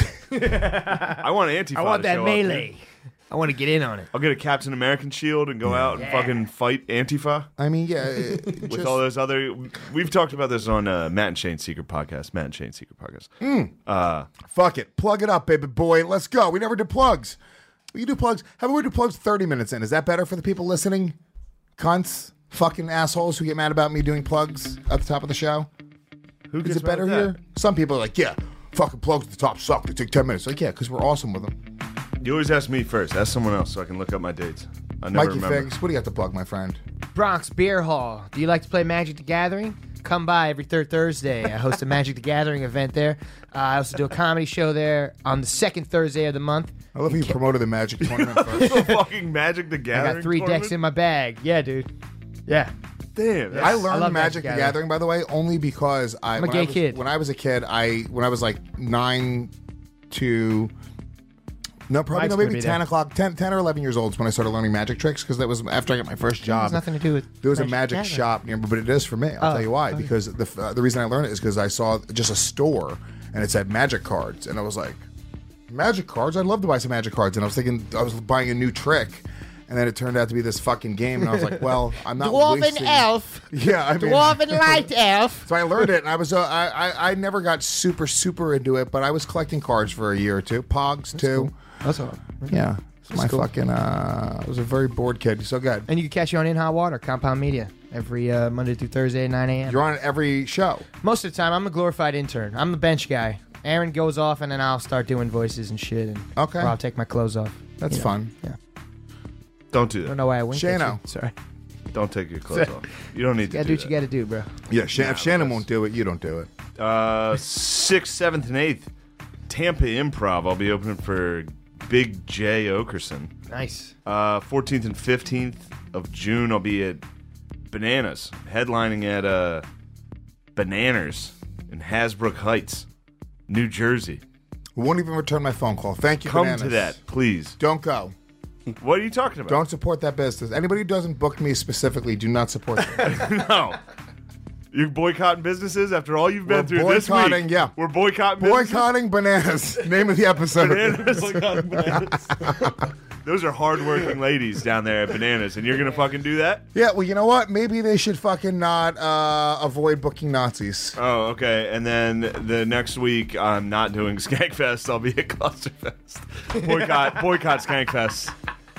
I want Antifa. I want to that show melee. Up. I want to get in on it. I'll get a Captain American shield and go out and fucking fight Antifa. I mean, yeah. With all those other, we've talked about this on Matt and Shane's Secret Podcast. Matt and Shane's Secret Podcast. Fuck it. Plug it up, baby boy. Let's go. We never did plugs. We do plugs. How about we do plugs 30 minutes in? Is that better for the people listening? Cunts. Fucking assholes who get mad about me doing plugs at the top of the show. Who Is gets it better mad at here? Some people are like, yeah, fucking plugs at the top suck. They take 10 minutes. Like, yeah, because we're awesome with them. You always ask me first. Ask someone else so I can look up my dates. I never Mikey remember. Figs, what do you got to plug, my friend? Bronx Beer Hall. Do you like to play Magic the Gathering? Come by every third Thursday. I host a Magic the Gathering event there. I also do a comedy show there on the second Thursday of the month. I love how you promoted the Magic tournament first. The fucking Magic the I Gathering. got 3 decks in my bag. Yeah, dude. Yeah. Damn. I learned love Magic the Gathering, by the way, only because I'm a gay kid. When I was a kid, when I was like 9 to... No, probably Mike's no, gonna maybe be 10 there. o'clock, 10 or 11 years old is when I started learning magic tricks, because that was after I got my first job. Has nothing to do with There was a Magic magic Gathering. shop near me, but it is for me. I'll tell you why. okay. Because the reason I learned it is because I saw just a store and it said magic cards, and I was like, magic cards? I'd love to buy some magic cards. And I was thinking I was buying a new trick, and then it turned out to be this fucking game, and I was like, well, I'm not Dwarven wasting... elf. Yeah, I mean... Dwarven light elf. So I learned it, and I was I never got super into it, but I was collecting cards for a year or two. Pogs too. Cool. That's all. Yeah, it's my cool. fucking. I was a very bored kid. So good. And you can catch you on In Hot Water, Compound Media, every Monday through Thursday at 9 a.m. You're on every show. Most of the time, I'm a glorified intern. I'm the bench guy. Aaron goes off, and then I'll start doing voices and shit. And, Okay. Or I'll take my clothes off. That's fun. Yeah. Don't do I don't that. know why I winked at Shano. you. Sorry. Don't take your clothes off. You don't need to You gotta do what you gotta do, bro. Yeah, if Shannon won't do it, you don't do it. 6th, 7th, and 8th, Tampa Improv. I'll be opening for Big J Okerson. Nice. 14th and 15th of June, I'll be at Bananas, headlining at Bananas in Hasbrook Heights, New Jersey. Won't even return my phone call. Thank you, Come Bananas. to that, please. Don't go. What are you talking about? Don't support that business. Anybody who doesn't book me specifically, do not support them. No. You're boycotting businesses after all you've been We're through this week? boycotting, yeah. We're boycotting businesses? Boycotting Bananas. Name of the episode. Bananas. Boycotting Bananas. Those are hardworking ladies down there at Bananas, and you're going to fucking do that? Yeah, well, you know what? Maybe they should fucking not avoid booking Nazis. Oh, okay. And then the next week, I'm not doing Skankfest. I'll be at Clusterfest. Boycott Skankfest.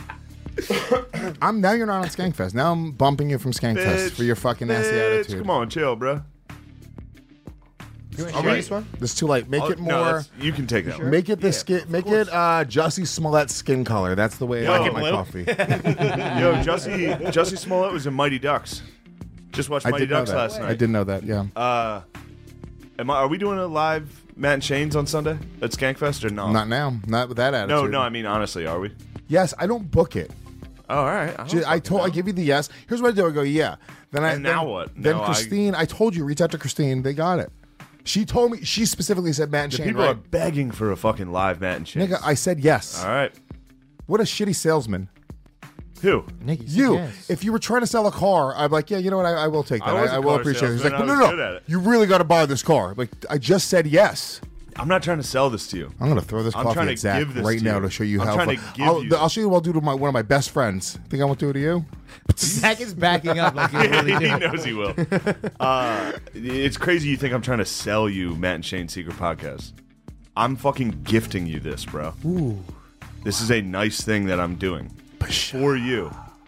Now you're not on Skankfest. Now I'm bumping you from Skankfest for your fucking assy attitude. Come on, chill, bro. You want to All share right. this one? It's too late. Make it No, more. that's- you can take that one. Make it the skin. Make it Jussie Smollett skin color. That's the way I Yo. get my Blue? coffee. Yo, Jussie Smollett was in Mighty Ducks. Just watched I Mighty did know Ducks that. last night. I did know that. Yeah. Are we doing a live Matt and Shane's on Sunday at Skankfest or no? Not now. Not with that attitude. No, I mean honestly, are we? Yes, I don't book it. Oh, all right. I give you the yes. Here's what I do. I go, yeah. Now what? Then No, Christine, I told you, reach out to Christine. They got it. She told me. She specifically said Matt and The Shane. people Right? are begging for a fucking live Matt and Shane. Nigga, I said yes. All right. What a shitty salesman. Who? Nick, You. yes. If you were trying to sell a car, I'm like, yeah, you know what? I will take that. I was a I will car appreciate it. He's like, salesman. no, I was good at it. You really got to buy this car. I'm like, I just said yes. I'm not trying to sell this to you. I'm going to throw this I'm coffee trying at to Zach give this right to now you. to show you I'm how. trying to give you I'll show you what I'll do to one of my best friends. Think I won't do it to you? Zach is backing up like he'll really do He it. knows he will. It's crazy you think I'm trying to sell you Matt and Shane's Secret Podcast. I'm fucking gifting you this, bro. Ooh. This is a nice thing that I'm doing for you.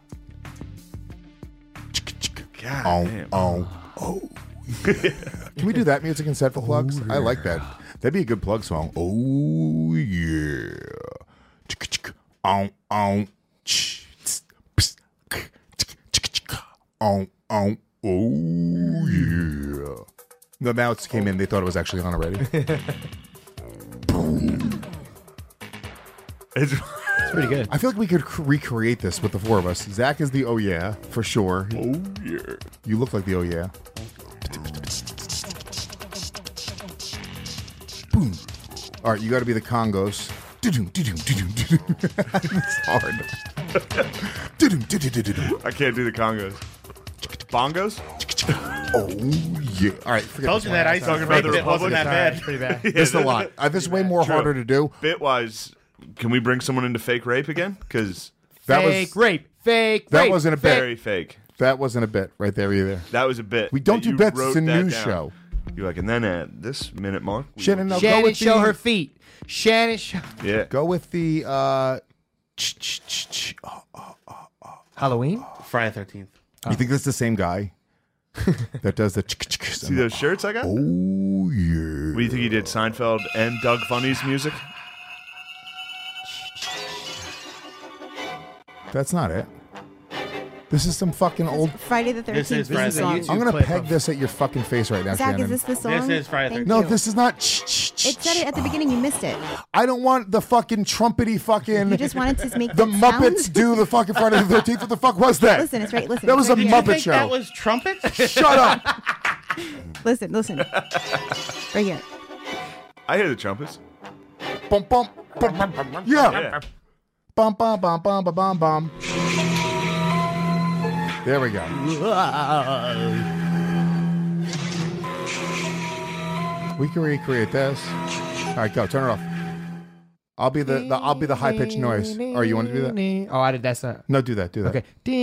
God damn. Oh. Can we do that music instead for plugs? I like that. That'd be a good plug song. Oh, yeah. Oh, yeah. No, now it came in. They thought it was actually on already. It's pretty good. I feel like we could recreate this with the four of us. Zach is the oh yeah, for sure. Oh yeah. You look like the oh yeah. Boom. All right, you got to be the Congos. It's hard. I can't do the Congos. Bongos? Oh yeah. All right, forget Told this you one. that ice Talking about the bit wasn't that Republic? bad. Pretty bad. This is a lot. This is way more True. harder to do. Bitwise, can we bring someone into fake rape again? Because That Fake was rape. Fake that rape. wasn't a bit. very fake. That wasn't a bit right there either. That was a bit. We don't That do you bits. It's wrote a that news down. show. You're like, and then at this minute mark, we Shannon, will- no, go Shannon, with show the, her feet. Shannon, show. yeah. Go with the Halloween? Friday 13th. You think that's the same guy that does the? See those shirts I got? Oh yeah. What do you think he did? Seinfeld and Doug Funny's music? That's not it. This is some fucking old. Friday the 13th. This is Friday the song. 13th. I'm gonna clip peg of- this at your fucking face right now, Zach, Shannon. is this the song? This is Friday Thank No, you. this is not. It said it at the beginning. You missed it. I don't want the fucking trumpety fucking. You just wanted to make the that Muppets sound? do the fucking Friday the 13th. What the fuck was that? Listen, it's right. Listen. That was it's a right Muppet here. Think show. that was trumpets? Shut up. Listen. Right here. I hear the trumpets. Bum bum bum bum. Yeah. Yeah. Bum bum bum bum bum bum bum. There we go. We can recreate this. All right, go. Turn it off. I'll be the high pitched noise. Or you want to do that? Oh, I did. That's not. No, do that. Do that. Okay.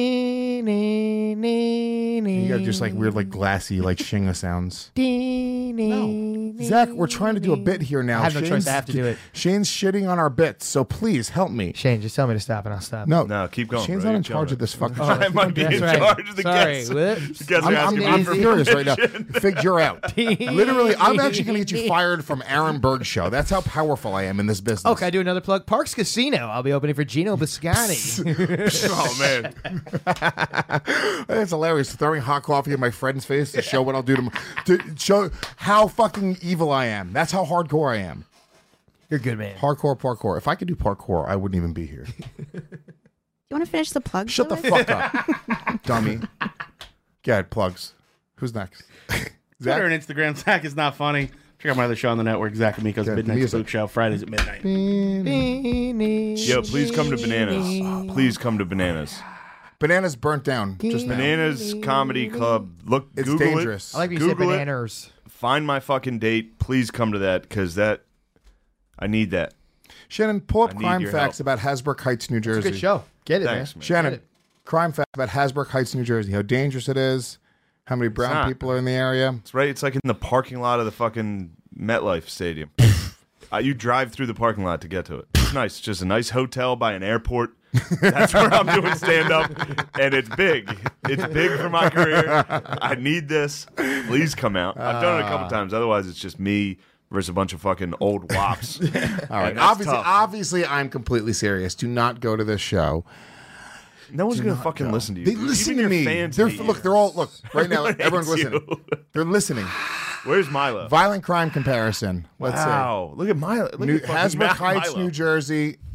You got just like weird, like glassy, like Shinga sounds. Zach, we're trying to do a bit here now. I have no choice. I have to do it. Shane's shitting on our bits, so please help me. Shane, just tell me to stop and I'll stop. No, keep going. Shane's bro. not You're in killing charge it. of this fucking I might be That's in right. charge of the Sorry. guests. Whoops. The guests are asking I'm me for furious right now. permission. Figure out. Literally, I'm actually going to get you fired from Aaron Berg's show. That's how powerful I am in this business. Oh, can I do another plug? Parks Casino. I'll be opening for Gino Biscotti. Oh man, It's hilarious throwing hot coffee in my friend's face to show what I'll do to show how fucking evil I am. That's how hardcore I am. You're good, man. Hardcore parkour. If I could do parkour, I wouldn't even be here. You want to finish the plug? Shut the fuck up, dummy. Go ahead, plugs. Who's next? Twitter and Instagram. Zach is not funny. Check out my other show on the network, Zach Amico's Good Midnight music. Spook Show, Fridays at midnight. yo, please come to Bananas. Please come to Bananas. Bananas burnt down. Just now. Bananas Comedy Club. Look, It's Google dangerous. I like when you said Google it. bananas. Find my fucking date. Please come to that because I need that. Shannon, pull up I need crime your facts help. about Hasbrook Heights, New Jersey. Good show. Get it, Thanks, man. man. Shannon, Get it. crime facts about Hasbrook Heights, New Jersey. How dangerous it is. How many brown not. people are in the area. It's right. It's like in the parking lot of the fucking MetLife Stadium. You drive through the parking lot to get to it. It's nice. It's just a nice hotel by an airport. That's where I'm doing stand up, and it's big. It's big for my career. I need this. Please come out. I've done it a couple times. Otherwise, it's just me versus a bunch of fucking old wops. All right. And that's tough. Obviously, I'm completely serious. Do not go to this show. No one's Do gonna not fucking go. listen to you. They listen Even to your me. Fans They're, hate you. look, they're all look right now. Everyone Everyone's hates listening. you. They're listening. Where's Milo? Violent crime comparison. Let's Wow. Look at Milo. Look see. at fucking Hasbrook Heights, Milo. New Jersey.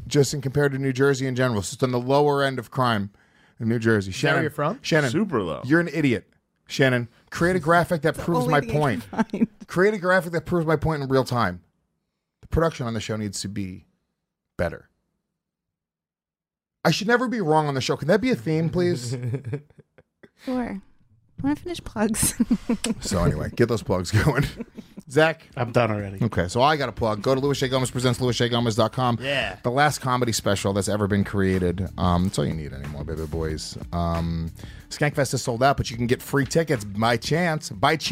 just in compared to New Jersey in general. It's just on the lower end of crime in New Jersey. that where you're from? Shannon, Super low. You're an idiot. Shannon, create a graphic that proves only my thing I point. can find. Create a graphic that proves my point in real time. The production on the show needs to be better. I should never be wrong on the show. Can that be a theme, please? Sure. I want to finish plugs. So anyway, get those plugs going. Zach? I'm done already. Okay, so I got a plug. Go to Louis J. Gomez Presents, LouisJGomez.com. Yeah. The last comedy special that's ever been created. That's all you need anymore, baby boys. Skankfest is sold out, but you can get free tickets by chance.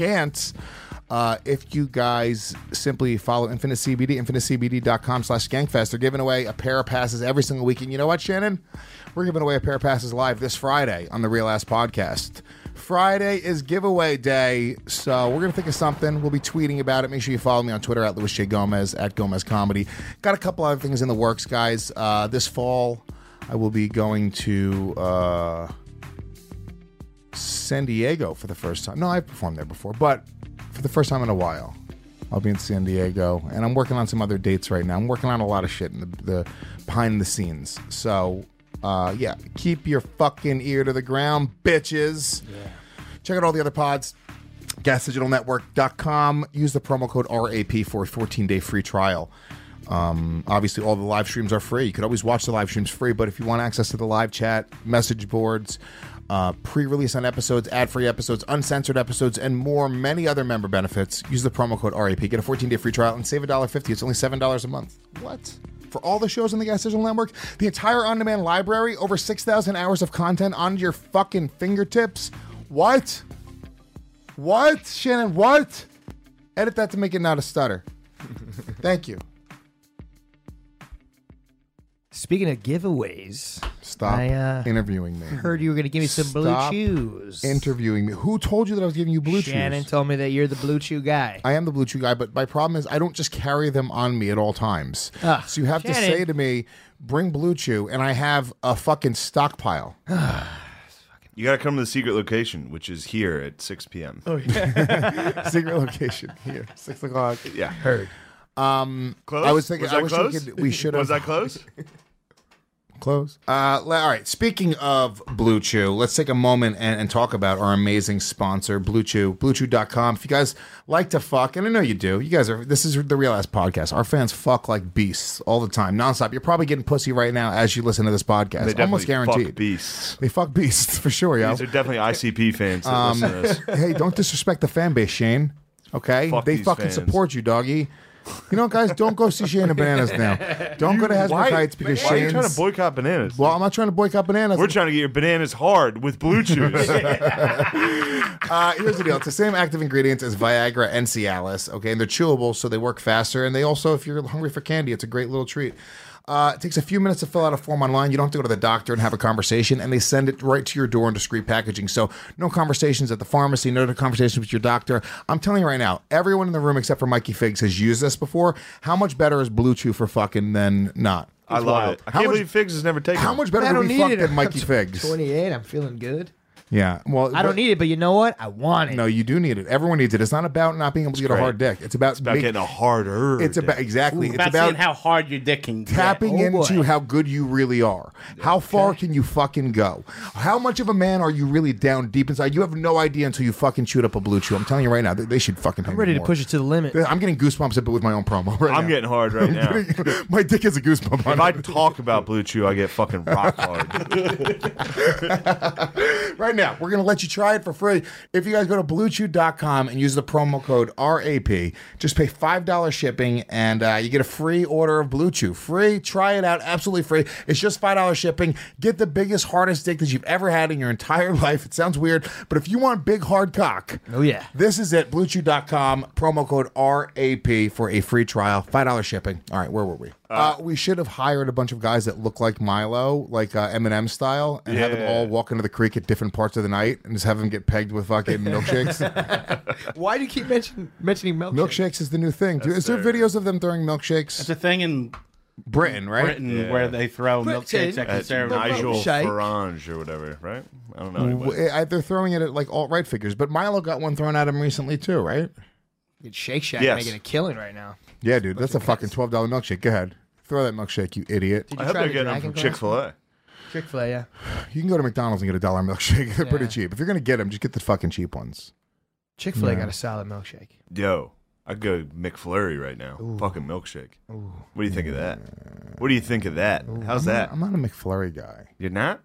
If you guys simply follow Infinite CBD, infinitecbd.com/Skankfest. They're giving away a pair of passes every single week. And you know what, Shannon? We're giving away a pair of passes live this Friday on the Real Ass Podcast. Friday is giveaway day, so we're going to think of something. We'll be tweeting about it. Make sure you follow me on Twitter at Louis J. Gomez, at Gomez Comedy. Got a couple other things in the works, guys. This fall, I will be going to San Diego for the first time. No, I've performed there before, but for the first time in a while, I'll be in San Diego, and I'm working on some other dates right now. I'm working on a lot of shit in the behind the scenes. So, yeah, keep your fucking ear to the ground, bitches. Yeah. Check out all the other pods. GasDigitalNetwork.com. Use the promo code RAP for a 14-day free trial. Obviously, all the live streams are free. You could always watch the live streams free, but if you want access to the live chat, message boards, pre-release on episodes, ad-free episodes, uncensored episodes, and more, many other member benefits, use the promo code RAP. Get a 14-day free trial and save $1.50. It's only $7 a month. What? For all the shows on the Gas Digital Network, the entire on-demand library, over 6,000 hours of content on your fucking fingertips. What? What, Shannon? What? Edit that to make it not a stutter. Thank you. Speaking of giveaways, stop interviewing me. Heard you were going to give me some Blue Chews. Interviewing me. Who told you that I was giving you Blue Chews? Shannon told me that you're the Blue Chew guy. I am the Blue Chew guy, but my problem is I don't just carry them on me at all times. So you have to say to me, bring Blue Chew, and I have a fucking stockpile. You got to come to the secret location, which is here at 6 p.m. Oh, yeah. Secret location here, 6 o'clock. Yeah. Heard. Close? I was thinking, Was that close? we should have. Was that close? Close. All right. Speaking of Blue Chew, let's take a moment and talk about our amazing sponsor, Blue Chew. BlueChew.com. If you guys like to fuck, and I know you do, this is the Real Ass Podcast. Our fans fuck like beasts all the time, nonstop. You're probably getting pussy right now as you listen to this podcast. They Almost guaranteed. Fuck beasts. They fuck beasts for sure, yo. These are definitely ICP fans that listen to this. Hey, don't disrespect the fan base, Shane. Okay? They these fucking fans. support you, doggy. You know, guys, don't go see Shane and Bananas now. Don't go to Hasbro Kites because Why are you Shane's... trying to boycott bananas? Well, I'm not trying to boycott bananas. We're trying to get your bananas hard with Blue Chews. Here's the deal. It's the same active ingredients as Viagra and Cialis, okay? And they're chewable, so they work faster. And they also, if you're hungry for candy, it's a great little treat. It takes a few minutes to fill out a form online. You don't have to go to the doctor and have a conversation, and they send it right to your door in discreet packaging. So no conversations at the pharmacy, no conversations with your doctor. I'm telling you right now, everyone in the room except for Mikey Figs has used this before. How much better is Blue Chew for fucking than not? I love it. I can't believe Figs has never taken How it. much better do we fuck than Mikey Figs? 28. I'm feeling good. Yeah, well, I don't need it, but you know what? I want it. No, you do need it. Everyone needs it. It's not about not being able to get a hard dick. It's about getting a harder. It's about exactly. It's It's about seeing about how hard your dick can tapping get. into how good you really are. How far can you fucking go? How much of a man are you really down deep inside? You have no idea until you fucking chewed up a Blue Chew. I'm telling you right now, they should fucking. I'm ready to push it to the limit. I'm getting goosebumps with my own promo. Right I'm now. getting hard right now. My dick is a goosebump. If I talk about Blue Chew, I get fucking rock hard. Right now, we're going to let you try it for free. If you guys go to BlueChew.com and use the promo code RAP, just pay $5 shipping and you get a free order of Blue Chew. Free. Try it out. Absolutely free. It's just $5 shipping. Get the biggest, hardest dick that you've ever had in your entire life. It sounds weird, but if you want big, hard cock, oh yeah, this is it. BlueChew.com, promo code RAP for a free trial. $5 shipping. All right, where were we? We should have hired a bunch of guys that look like Milo, like Eminem style, and have them all walk into the creek at different parts of the night and just have them get pegged with fucking milkshakes. Why do you keep mentioning milkshakes? Milkshakes is the new thing. Is there videos of them throwing milkshakes? It's a thing in Britain, right? Britain, where they throw milkshakes at conservative. Nigel Farage or whatever, right? I don't know. Anybody. They're throwing it at like alt-right figures, but Milo got one thrown at him recently too, right? Shake Shack Yes. making a killing right now. Yeah, dude, that's a fucking $12 milkshake. Go ahead. Throw that milkshake, you idiot. Did I you hope try they're the getting them Dragon from Glass? Chick-fil-A. Chick-fil-A, yeah. You can go to McDonald's and get a $1 milkshake. They're pretty Yeah. cheap. If you're gonna get them, just get the fucking cheap ones. Chick-fil-A Yeah. got a solid milkshake. Yo, I'd go McFlurry right now. Fucking milkshake. What do you think of that? What do you think of that? How's that? I'm not a McFlurry guy. You're not?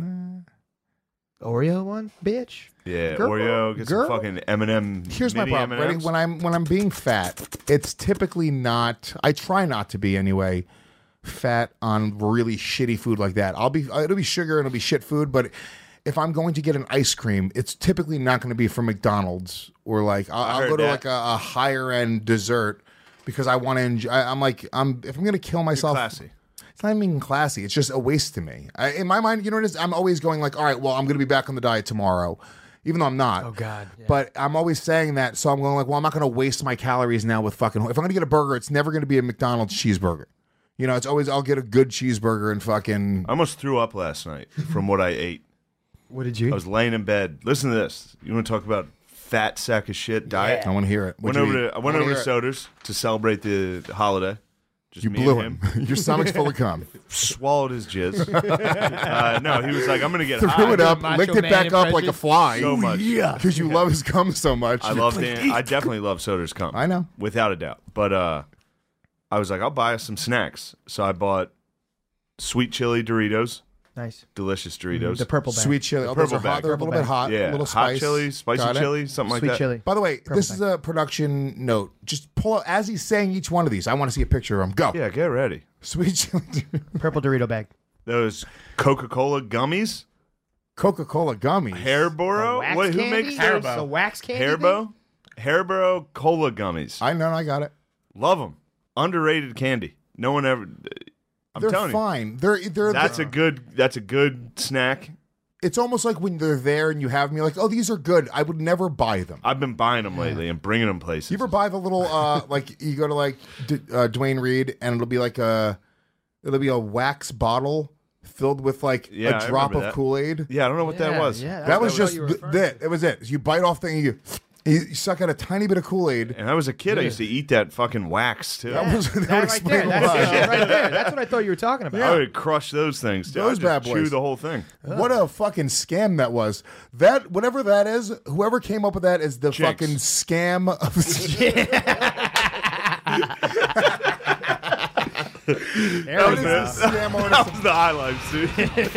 Oreo one, bitch. Yeah, Girl, Oreo, get girl. some fucking M&M. Here's my mini problem. Ready? M&Ms. When I'm being fat, it's typically not. I try not to be anyway. Fat on really shitty food like that. It'll be sugar and it'll be shit food. But if I'm going to get an ice cream, it's typically not going to be from McDonald's or like I'll heard go to that. like a higher end dessert because I want to enjoy. If I'm going to kill myself. Classy. It's not even classy. It's just a waste to me. In my mind, you know what it is? I'm always going like, all right, well, I'm going to be back on the diet tomorrow, even though I'm not. Oh, God. Yeah. But I'm always saying that, so I'm going like, well, I'm not going to waste my calories now with fucking. If I'm going to get a burger, it's never going to be a McDonald's cheeseburger. You know, it's always I'll get a good cheeseburger and fucking. I almost threw up last night from what I ate. What did you? I was laying in bed. Listen to this. You want to talk about fat sack of shit diet? I want to hear it. I went over to Soder's to celebrate the holiday. Just You me blew and him. Your stomach's full of cum. Swallowed his jizz. No, he was like, I'm going to get Threw high. it up, Macho licked it Man back up like a impression. fly. So much. Yeah, because you love his cum so much. I definitely love Soder's cum. I know. Without a doubt. But I was like, I'll buy us some snacks. So I bought sweet chili Doritos. Nice. Delicious Doritos. The purple bag. Sweet chili. The Oh, those purple are hot. bag. They're a little bit hot. Yeah, A little hot spice. chili, spicy Got it. chili, something like Sweet that. chili. By the way, Purple this bag. is a production note. Just pull out, as he's saying each one of these, I want to see a picture of him. Go. Yeah, get ready. Sweet chili. Purple Dorito bag. Those Coca-Cola gummies. Coca-Cola gummies. Hairboro? Wax Who candy? makes those? The wax candy. Haribo? Haribo Cola gummies. I know. I got it. Love them. Underrated candy. No one ever. I'm They're telling fine. They're That's a good snack. It's almost like when they're there and you have them, you're like, oh, these are good. I would never buy them. I've been buying them lately and bringing them places. You ever buy the little like you go to like Dwayne Reed and it'll be a wax bottle filled with like Yeah, I a drop remember of that. Kool-Aid. Yeah, I don't know what that was. Yeah, That was what just you were referring that. It was it. You bite off thing, you suck out a tiny bit of Kool-Aid. And I was a kid. I used to eat that fucking wax too. That was that would That right explain there. a lot. That's right there. That's what I thought you were talking about. I would crush those things. Too. Those I'd just bad chew boys. the whole thing. What a fucking scam that was. That whatever that is, whoever came up with that is the Jinx. fucking scam of That was the highlights, dude.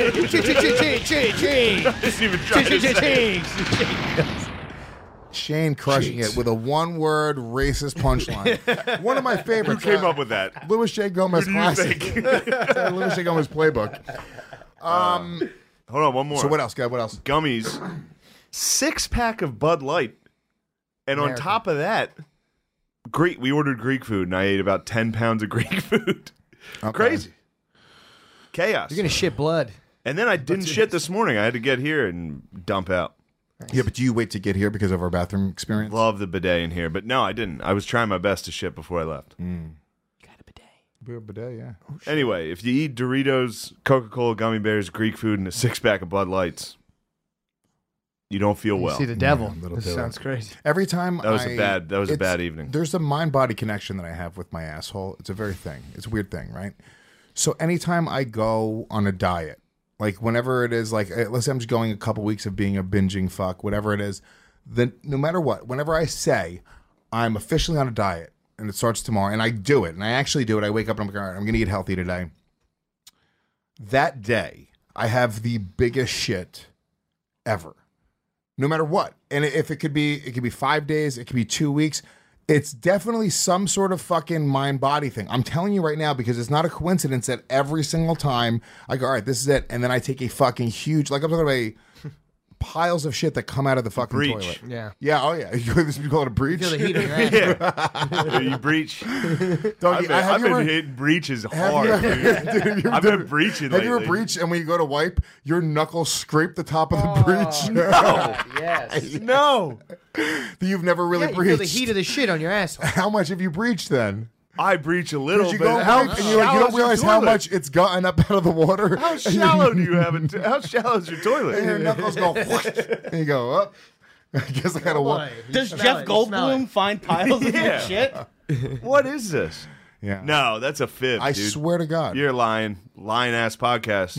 Didn't even try to say it. Shane crushing it with a one-word racist punchline. One of my Who favorites. came up with that? Louis J. Gomez Who do you classic. Louis J. Gomez playbook. Hold on, one more. So what else, guy? What else? Gummies. 6-pack of Bud Light. And on American. top of that, we ordered Greek food, and I ate about 10 pounds of Greek food. Okay. Crazy. Chaos. You're gonna shit blood. And then I didn't shit this morning. I had to get here and dump out. Yeah, but do you wait to get here because of our bathroom experience? Love the bidet in here, but no, I didn't. I was trying my best to shit before I left. Bidet, yeah. Anyway, if you eat Doritos, Coca-Cola, gummy bears, Greek food, and a 6-pack of Bud Lights, you don't feel You well. see the devil. little This devil. sounds crazy. Every time That was a it's- bad evening. There's a mind-body connection that I have with my asshole. It's a very thing. It's a weird thing, right? So anytime I go on a diet, like whenever it is like, let's say I'm just going a couple weeks of being a binging fuck, whatever it is, then no matter what, whenever I say I'm officially on a diet and it starts tomorrow and I do it and I actually do it, I wake up and I'm like, all right, I'm going to eat healthy today. That day, I have the biggest shit ever. No matter what. And if it could be 5 days, it could be 2 weeks. It's definitely some sort of fucking mind-body thing. I'm telling you right now because it's not a coincidence that every single time I go, all right, this is it. And then I take a fucking huge, like I'm talking about piles of shit that come out of the fucking Breach. toilet. Yeah. Yeah, oh yeah. You call it a breach? Feel the heat on your ass. Yeah. You breach. Doggy, I've you ever- been hitting breaches have hard, you dude. ever- dude, have you I've ever- been breaching Have you ever lately. breached and when you go to wipe, your knuckles scrape the top of the breach? No. Yes. No. You've never really Yeah, you feel breached. the heat of the shit on your asshole. How much have you breached then? I breach a little Because you bit. go How wipe and you shallow don't is your realize how toilet? much it's gotten up out of the water. How shallow do you have it? How shallow is your And toilet? your knuckles go whoosh, and you go up. I guess I gotta walk. Does Jeff Goldblum find piles of your Yeah. shit? What is this? Yeah. No, that's a fib. I dude. swear to God. You're lying ass podcast,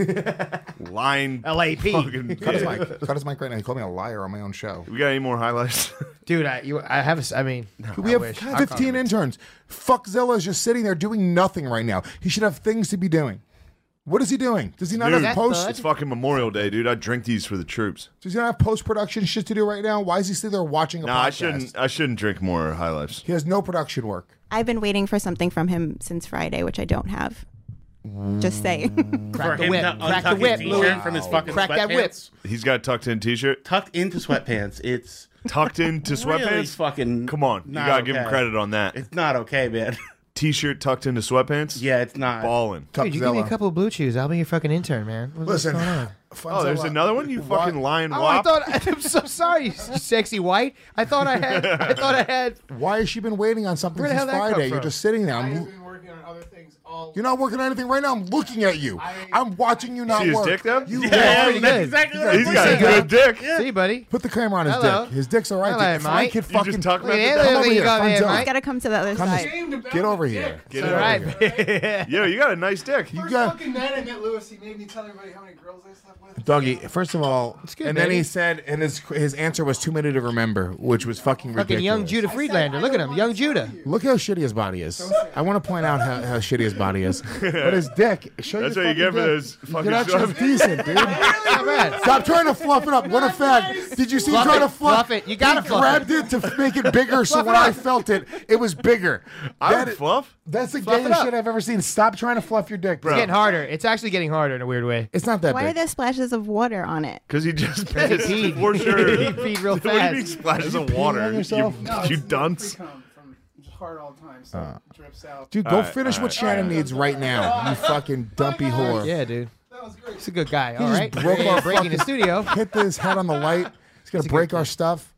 Nigga. Lying. LAP. fucking- Cut his yeah. mic. Cut his mic right now. He called me a liar on my own show. We got any more highlights? Dude, I have a, I mean, We I have wish. 15 interns. Fuckzilla is just sitting there doing nothing right now. He should have things to be doing. What is he doing? Does he not Dude, have post? it's fucking Memorial Day, dude. I drink these for the troops. Does he not have post production shit to do right now? Why is he sitting there watching a podcast? I shouldn't drink more High Lifes. He has no production work. I've been waiting for something from him since Friday, which I don't have. Just saying. Crack For the him whip. to Crack the untuck whip, his Louis. t-shirt from his fucking Crack that whip. sweatpants. He's got a tucked in t-shirt. Tucked into sweatpants. It's Tucked into sweatpants? really fucking. Come on. You not gotta give him okay. credit on that. It's not okay, man. T-shirt tucked into sweatpants? Yeah, it's not. Ballin'. Dude, you give me a couple of blue chews. I'll be your fucking intern, man. What's Listen. going on? Oh, there's another one? You fucking lying Oh, I wop? thought. I'm so sorry, you sexy white. I thought I had. Why has she been waiting on something Where the since hell that come Friday? You're from? just sitting there. been working on other things all. You're not working on anything right now. I'm looking at you. I'm watching you not See his work. dick, though? You Yeah, work. that's exactly what He's got a good dick. See, buddy. Put the camera on his Hello. dick. His dick's all right. Hello, If I Mike. could You fucking just talk about Yeah, the come over you here. got Come there, to- Mike. Got to come to the other side. Get over here. Get All over right. here. Yo, you got a nice dick. You First got fucking night I met Lewis, he made me tell everybody how many girls I slept with. Dougie. First of all, good, and then baby. he said, and his answer was too many to remember, which was fucking ridiculous. Fucking young Judah Friedlander. Look at him, young Judah. Look how shitty his body is. I want to point out how shitty his body is. But his dick. Show That's your what you fucking get for dick. those fucking Your action's shots. decent, dude. Not bad. Stop trying to fluff it up. What a fag. Did you see Fluff him trying it, to fluff? fluff it. You gotta He fluff grabbed it to make it bigger, so Fluff when it I up. felt it, it was bigger. I That would is- fluff. That's the Fluff it gayest up. shit I've ever seen. Stop trying to fluff your dick, It's getting harder. It's actually getting harder in a weird way. It's not that Why are big. there splashes of water on it? Because he just He pissed. peed. For sure. He peed real What do you mean fast. splashes of peeing water? on yourself? You dunce. Pre-cum from just hard all the time, so it drips out. Dude, go Alright, finish what Shannon needs right now. You fucking dumpy whore. Yeah, dude. That was great. He's a good guy. He All just right. broke Yeah, our breaking the fucking- studio. Hit his head on the light. He's gonna break our stuff.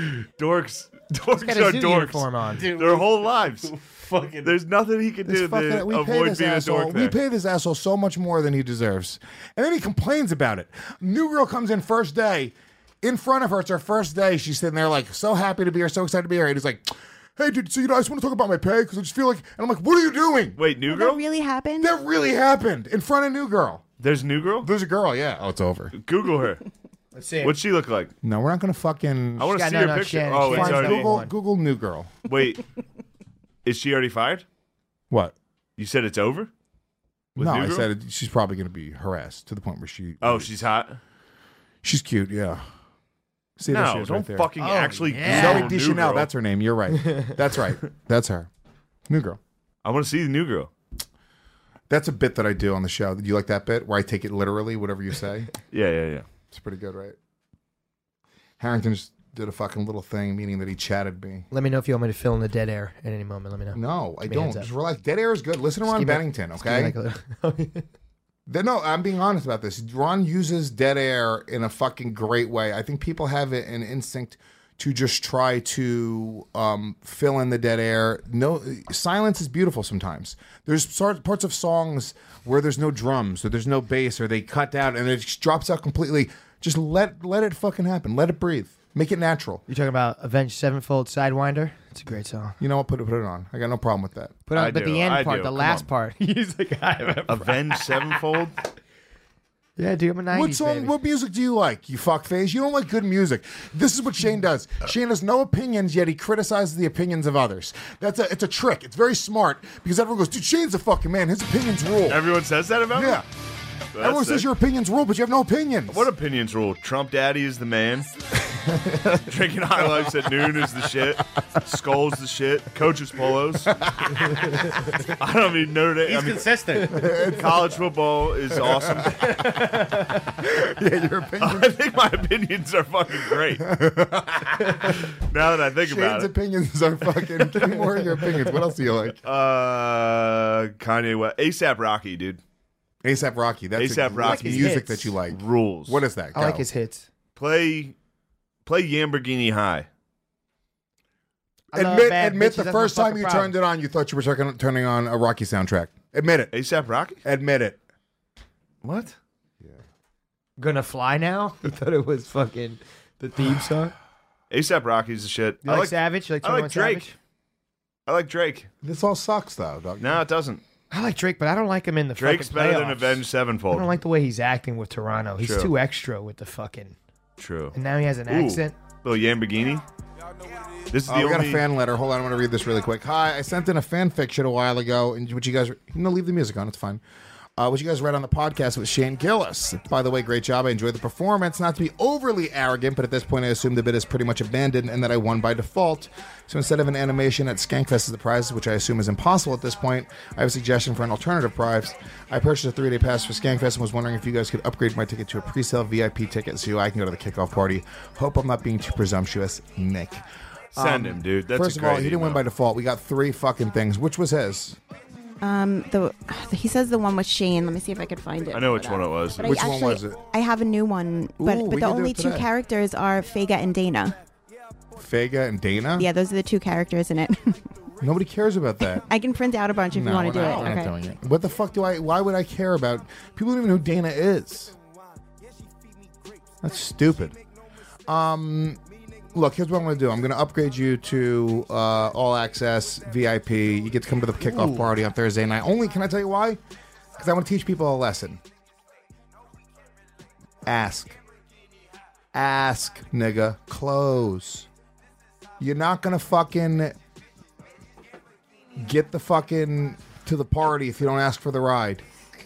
Dorks Got a are zoo dorks. uniform on. Their whole lives. Fucking. There's nothing he can This do fucking, to we pay avoid this being a asshole. dork. We there. pay this asshole so much more than he deserves, and then he complains about it. New girl comes in first day, in front of her. It's her first day. She's sitting there like so happy to be here, so excited to be here. And he's like, "Hey, dude, so I just want to talk about my pay because I just feel like." And I'm like, "What are you doing?" Wait, new That girl? really happened? That really happened in front of new girl. There's new girl? There's a girl. Yeah. Oh, it's over. Google her. Let's see. What's she look like? No, we're not gonna fucking. I want to got see no, her no, picture. Shannon, Oh, Shannon's it's Fine, got already. Google one. Google new girl. Wait, is she already fired? What? You said it's over? With No, new I girl? said she's probably gonna be harassed to the point where she. Oh, she's hot. she's cute. Yeah. See, there she No, is don't right there. fucking actually. yeah. Zoe Google new Deschanel, girl. that's her name. You're right. That's right. That's her. New girl. I want to see the new girl. That's a bit that I do on the show. Do you like that bit where I take it literally, whatever you say? Yeah. It's pretty good, right? Harrington just did a fucking little thing, meaning that he chatted me. Let me know if you want me to fill in the dead air at any moment. Let me know. No, I Give me a don't. heads up. Just relax. Dead air is good. Listen to Ron give me- Bennington, Just give me okay? like a little- No, I'm being honest about this. Ron uses dead air in a fucking great way. I think people have an instinct to just try to fill in the dead air. No, silence is beautiful sometimes. There's parts of songs where there's no drums or there's no bass or they cut down and it just drops out completely. Just let it fucking happen. Let it breathe. Make it natural. You talking about Avenged Sevenfold Sidewinder? It's a great song. You know what? Put it on. I got no problem with that. Put on, I but do, the end I part, do. the Come last on. part. He's like, Avenged Sevenfold. yeah, dude, I'm a 90s What song? baby. What music do you like? You fuckface. You don't like good music. This is what Shane does. Shane has no opinions, yet he criticizes the opinions of others. It's a trick. It's very smart because everyone goes, "Dude, Shane's a fucking man. His opinions rule." Everyone says that about me? Yeah. That's Everyone says sick. your opinions rule, but you have no opinions. What opinions rule? Trump Daddy is the man. Drinking High Lifes at noon is the shit. Skull's the shit. Coach's polos. I don't even know that. He's consistent. College football is awesome. Yeah, your opinions. I think my opinions are fucking great. Now that I think about Shane's it. opinions are fucking. Give me more of your opinions. What else do you like? Kanye West. ASAP Rocky, dude. A$AP Rocky. That's A$AP Rocky. his music hits. that you like. Rules. What is that? I like Go. his hits. Play Lamborghini High. I love bad Admit bitches, the that's first my time fucking you problem. turned it on, you thought you were turning on a Rocky soundtrack. Admit it. ASAP Rocky? Admit it. What? Gonna Fly Now? I thought it was fucking the theme song. ASAP Rocky's the shit. You like Savage? You like I like 21 Drake. Savage? I like Drake. This all sucks, though, dog. No, it doesn't. I like Drake, but I don't like him in the Drake's fucking better than playoffs. Avenged Sevenfold. I don't like the way he's acting with Toronto. He's True. too extra with the fucking. True. And now he has an accent. Little Lamborghini. This is the we only. got a fan letter. Hold on, I want to read this really quick. Hi, I sent in a fan fiction a while ago, and what you guys... No, leave the music on. It's fine. What you guys read on the podcast was Shane Gillis. By the way, great job. I enjoyed the performance. Not to be overly arrogant, but at this point I assume the bid is pretty much abandoned and that I won by default. So instead of an animation at Skankfest as the prize, which I assume is impossible at this point, I have a suggestion for an alternative prize. I purchased a 3-day pass for Skankfest and was wondering if you guys could upgrade my ticket to a pre-sale VIP ticket so I can go to the kickoff party. Hope I'm not being too presumptuous, Nick. Send him, dude. That's first a of all, great he didn't win email. by default. We got 3 fucking things. Which was his? He says the one with Shane. Let me see if I could find it. I know which one it was. But Which one was it? I have a new one, but Ooh, we the can do only it 2 today. characters are Fega and Dana. Fega and Dana? Yeah, those are the 2 characters in it. Nobody cares about that. I can print out a bunch if you want to do it. We're not doing it. What the fuck do I... Why would I care about... People don't even know who Dana is. That's stupid. Look, here's what I'm going to do. I'm going to upgrade you to all access VIP. You get to come to the kickoff party on Thursday night. Only, can I tell you why? Because I want to teach people a lesson. Ask. Ask, nigga. Close. You're not going to fucking get the fucking to the party if you don't ask for the ride.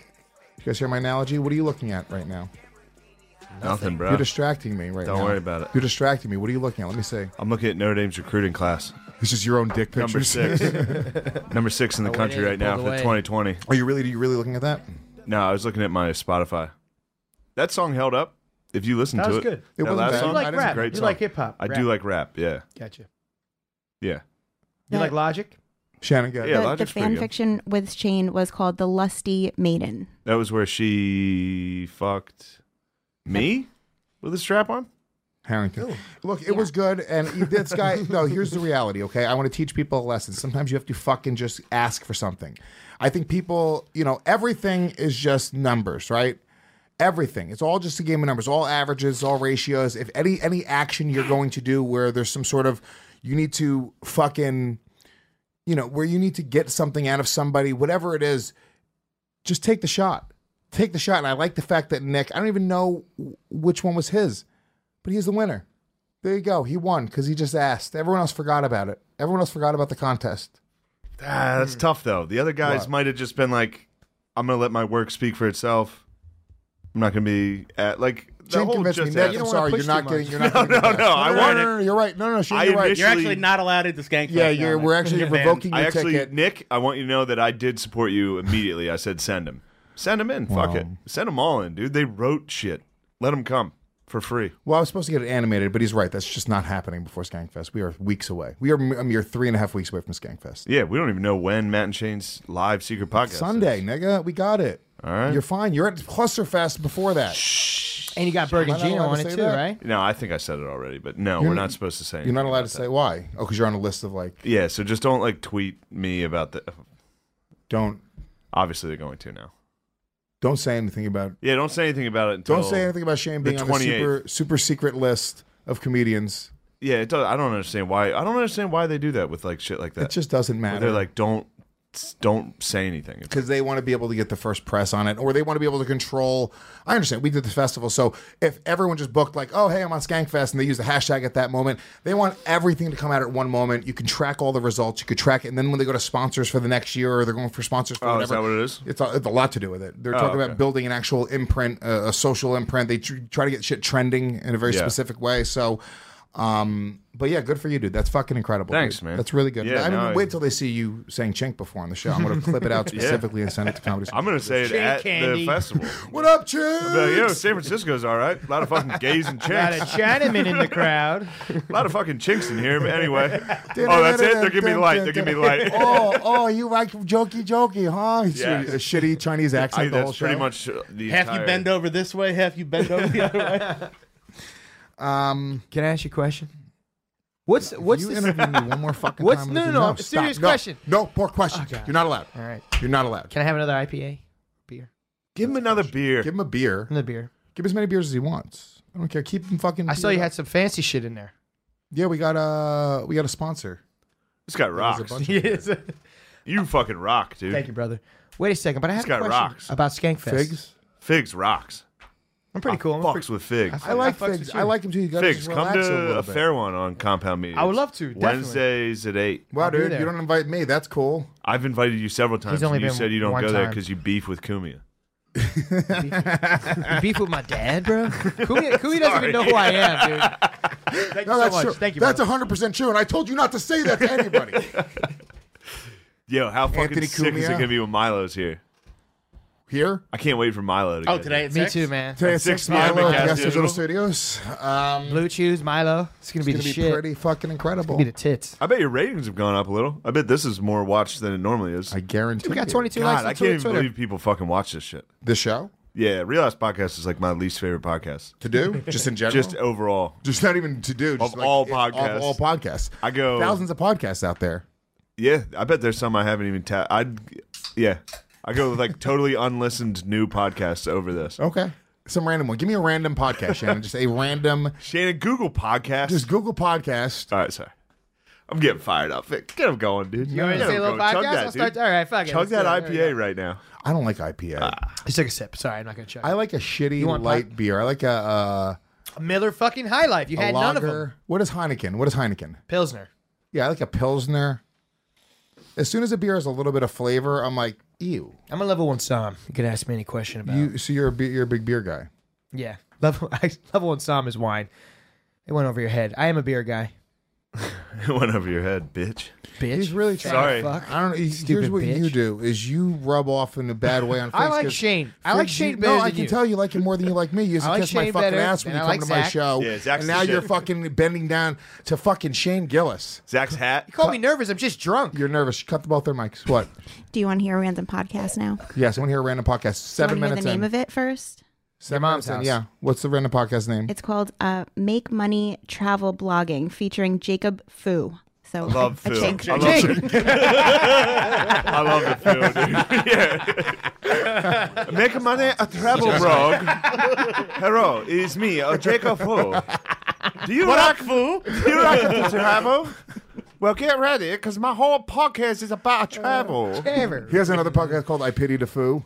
You guys hear my analogy? What are you looking at right now? Nothing, bro. You're distracting me right now. Don't worry about it. You're distracting me. What are you looking at? Let me see. I'm looking at Notre Dame's recruiting class. This is your own dick pictures. Number 6. Number 6 in the country right now for 2020. Are you really looking at that? No, I was looking at my Spotify. That song held up. If you listen That to was it, good. It that wasn't last bad. song, You like that is a rap. great You song. like hip-hop. I Rap. do like rap. Yeah, Gotcha. yeah. You like Logic? Shannon, go ahead. Yeah, The Logic's pretty fan good. fiction with Shane was called The Lusty Maiden. That was where she fucked me with a strap on. Harrington. Look, it was good, and this guy. No, here's the reality. Okay, I want to teach people a lesson. Sometimes you have to fucking just ask for something. I think people, everything is just numbers, right? Everything. It's all just a game of numbers. All averages, all ratios. If any action you're going to do where there's some sort of, you need to fucking, where you need to get something out of somebody, whatever it is, just take the shot. Take the shot. And I like the fact that Nick, I don't even know which one was his, but he's the winner. There you go. He won because he just asked. Everyone else forgot about it. Everyone else forgot about the contest. That's tough though. The other guys What? might have just been like, "I'm gonna let my work speak for itself. I'm not gonna be at like." The Shane whole convinced me. just Nick, ask- I'm sorry. You're not getting. You're not No, getting the no, best. no. I wanted. No, you're right. No, Shane, I you're right. initially- You're actually not allowed at the Skank Yeah, Fest now, we're Nick. actually You're banned. revoking I your actually, ticket. Nick, I want you to know that I did support you immediately. I said send him. Send him in. Fuck it. Send them all in, dude. They wrote shit. Let them come for free. Well, I was supposed to get it animated, but he's right. That's just not happening before Skankfest. We are weeks away. We are a mere 3.5 weeks away from Skankfest. Yeah, we don't even know when Matt and Shane's live secret podcast Sunday, is. nigga. We got it. All right. You're fine. You're at Clusterfest before that. And you got Am I not Bergangino allowed on to it say too, that? right? No, I think I said it already, but no, You're we're n- not supposed to say You're not anything allowed to about say that. why. Oh, because you're on a list of like. Yeah, so just don't like tweet me about the. Don't Obviously, they're going to now. say anything about. Yeah, don't say anything about it until. Don't say anything about Shane the being on the 28th. super secret list of comedians. Yeah, it does. I don't understand why. I don't understand why they do that with like shit like that. It just doesn't Where matter. they're like, don't say anything. It's Because they want to be able to get the first press on it, or they want to be able to control. I understand. We did the festival, so if everyone just booked like, "Oh, hey, I'm on Skankfest," and they use the hashtag at that moment, they want everything to come out at one moment. You can track all the results. You could track it, and then when they go to sponsors for the next year, or they're going for sponsors for Oh, whatever, is that what it is? It's a lot to do with it. They're Oh, talking okay. about building an actual imprint, a social imprint. They try to get shit trending in a very Yeah. specific way. So. But yeah, good for you, dude. That's fucking incredible. Thanks, dude. man. That's really good. Yeah, I mean, no, wait till they see you saying chink before on the show. I'm going to clip it out specifically and send it to Comedy. I'm gonna say it Chink at candy. the festival. What up, chink? But, yo, San Francisco's all right. A lot of fucking gays and Got a chicks. Chinaman in the crowd. A lot of fucking chinks in here. But anyway. Oh, that's it. They're giving me light. They're giving me light. Oh, you like jokey, huh? Yeah. A shitty Chinese accent the whole That's show. pretty much the Half entire. you bend over this way, half you bend over the other way. Can I ask you a question? What's You this? interview me one more fucking What's- time. no, Listen, no, no, stop. serious No, question. No, more questions. Okay. You're not allowed. All right. You're not allowed. Can I have another IPA? Beer. Give him another beer. Give him a beer. Another beer. Give him as many beers as he wants. I don't care. Keep him fucking. I saw you had some fancy shit in there. Yeah, we got a sponsor. This guy There's a rocks. bunch of He is. You fucking rock, dude. Thank you, brother. Wait a second, but I have This a guy question rocks. about Skankfest. Figs. Figs rocks. I'm pretty cool. I'm Fucks with Figs. I like fucks with Figs. you. I like him too. You gotta Figs, just come relax to little a bit. fair one on Compound Media. I would love to, definitely. Wednesdays at 8. Wow, I'll be dude, there. you don't invite me. That's cool. I've invited you several times. He's only and you been said you don't one go there time. because you beef with Kumia. You beef with my dad, bro? Kumi doesn't even know who I am, dude. Thank you so that's much. true. Thank you, That's brother. 100% true, and I told you not to say that to anybody. Yo, how fucking Anthony sick is it Cumia? going to be when Milo's here? Here? I can't wait for Milo to Oh, get today here. at Me 6? too, man. Today at 6 6 p.m. Milo at at Gas Gas Digital Digital. Studios. Blue Chews, Milo. It's gonna be It's the going to be shit. pretty fucking incredible. Be the tits. I bet your ratings have gone up a little. I bet this is more watched than it normally is. I guarantee We got you. 22 likes God, on I can't even Twitter. believe people fucking watch this shit. The show? Yeah, Real Ass Podcast is like my least favorite podcast. To do? Just in general? Just overall. Just not even to do. Just Of all Of podcasts. all podcasts. I go... Thousands of podcasts out there. Yeah, I bet there's some I haven't even tapped. I go with like totally unlistened new podcasts over this. Okay. Some random one. Give me a random podcast, Shannon. Just a random. Shannon, Google podcast. Just Google podcast. All right, sorry. I'm getting fired up. Get him going, dude. You want me to Get say a him little going. Chug podcast? that, I'll start. dude. All right, fuck it. Chug Let's that do it. There you IPA go. right now. I don't like IPA. Just took a sip. Sorry, I'm not gonna chug. I like a shitty You want light beer. I like a Miller fucking High Life. You had none of them. lager. What is Heineken? What is Heineken? Pilsner. Yeah, I like a Pilsner. As soon as a beer has a little bit of flavor, I'm like, ew. I'm a level 1 Som. You can ask me any question about. So you're a big beer guy. Yeah, level 1 Som is wine. It went over your head. I am a beer guy. It went over your head, bitch. Bitch. He's really trying. Sorry. Fuck. I don't know. Stupid Here's what bitch. you do: is you rub off in a bad way on. I Figs like 'cause Shane. I like Figs, Shane better No, I than can you. tell you like him more than you like me. You used to I like kiss my Shane fucking better, ass when and you I come like to my Zach. show. Yeah, Zach's and the now shit. you're fucking bending down to fucking Shane Gillis. Zach's hat. You call me nervous. I'm just drunk. You're nervous. Cut both their mics. What? Do you want to hear a random podcast now? Yes, I want to hear a random podcast. Do you 7 want to hear minutes the name in. of it first? 7 mom's minutes in. house. Yeah. What's the random podcast name? It's called Make Money Travel Blogging featuring Jacob Fu. So I love a Phil. chick. I love the Phil, dude. Yeah. Make money a travel blog. Hello, it's me, Jacob Fu. Do you like Fu? Do you like to travel? Well, get ready, because my whole podcast is about travel. He has another podcast called I Pity the Foo.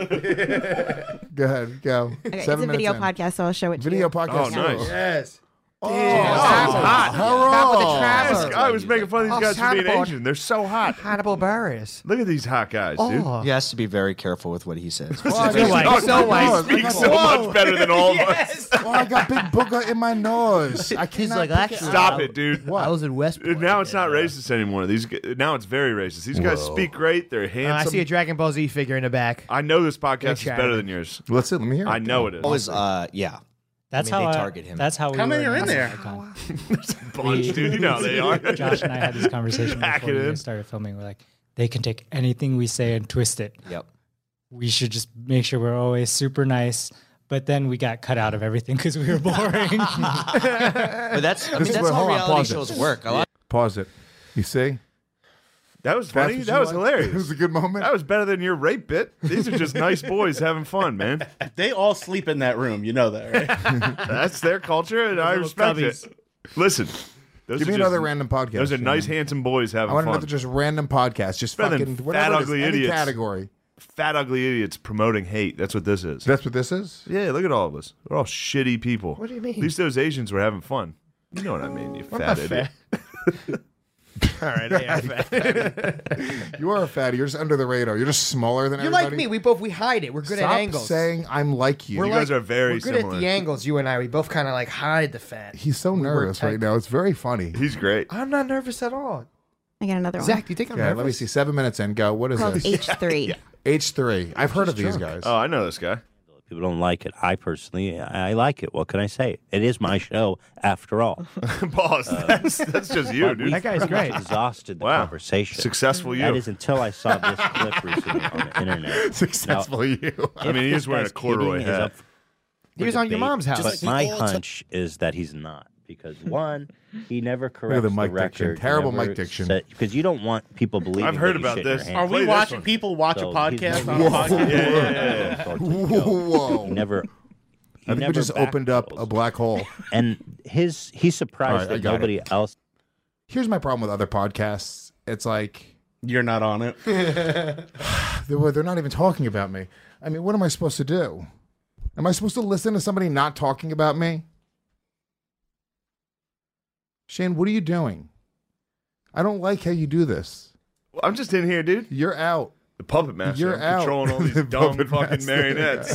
Go ahead. Go. Okay, it's 7 a video minutes in. podcast, so I'll show it to Video you. podcast. Oh, nice. Yes. Oh, hot. Hello. I was making fun of these Oh, guys for being Hannibal. Asian. They're so hot. Hannibal Buress. Look at these hot guys, dude. Oh. He has to be very careful with what he says. So white. So white. Speaks so much better than all of us. Oh, I got big booger in my nose. I He's cannot like, pick it actually, out. Stop it, dude. I was in Westport. Now it's not racist anymore. Now it's very racist. These guys speak great. They're I handsome. see a Dragon Ball Z figure in the back. I know this podcast is Good better job. than yours. Let's see. Let me hear. I know it is. Always, yeah. That's I mean, how they target him. That's how we How many were are in there? Bunch, dude. You know how they are. Josh and I had this conversation Pack before it we in. started filming. We're like, they can take anything we say and twist it. Yep. We should just make sure we're always super nice. But then we got cut out of everything because we were boring. But that's This is that's where- how hold on, reality pause it. shows work. A lot Pause it. You see? That was That's funny. what That you was like? hilarious. It was a good moment. That was better than your rape bit. These are just nice boys having fun, man. They all sleep in that room. You know that, right? That's their culture, and I little respect cubbies. it. Listen. Those Give are me just- another random podcast. Those are nice, handsome boys I having want fun. another just random podcast. Just Better fucking than whatever fat, it is, ugly any idiots. category. Fat, ugly idiots promoting hate. That's what this is. That's what this is? Yeah, look at all of us. We're all shitty people. What do you mean? At least those Asians were having fun. You know what I mean, you I'm fat not idiot. All right, yeah, fat. You are a fatty. You're just under the radar. You're just smaller than You're everybody. like me. We hide it. We're good Stop at angles. saying I'm like you. We're You like- guys are very We're good similar. at the angles. You and I. We both kind of like hide the fat. He's so We work nervous tight. right now. It's very funny. He's great. I'm not nervous at all. I got another one. Zach, do you think I'm Okay, nervous? let me see. 7 minutes in. Go. What is Called this? H3. H3. I've heard of these guys. Oh, I know this guy. People don't like it. I personally, I like it. What can I say? It is my show, after all. Boss, that's just you, But dude. we've That guy's pretty much great. Exhausted the Wow. conversation. Successful you. That is until I saw this clip recently on the internet. Successful you. I mean, he's wearing a corduroy hat. He was on your mom's house. But my hunch is that he's not. Because one, he never corrects the mic diction. record. Terrible mic diction. Because you don't want people believing I've heard that you about shit in your this. hand. Are Play we this watching one. people watch a So podcast he's on a never- podcast? Whoa. He never. I think we never just opened up backpedals. a black hole. And he's surprised All right, I that got nobody else. Here's my problem with other podcasts. it's like you're not on it. they're not even talking about me. I mean, what am I supposed to do? Am I supposed to listen to somebody not talking about me? Shane, what are you doing? I don't like how you do this. Well, I'm just in here, dude. You're out. The puppet master. You're I'm out. controlling all these dumb fucking marionettes.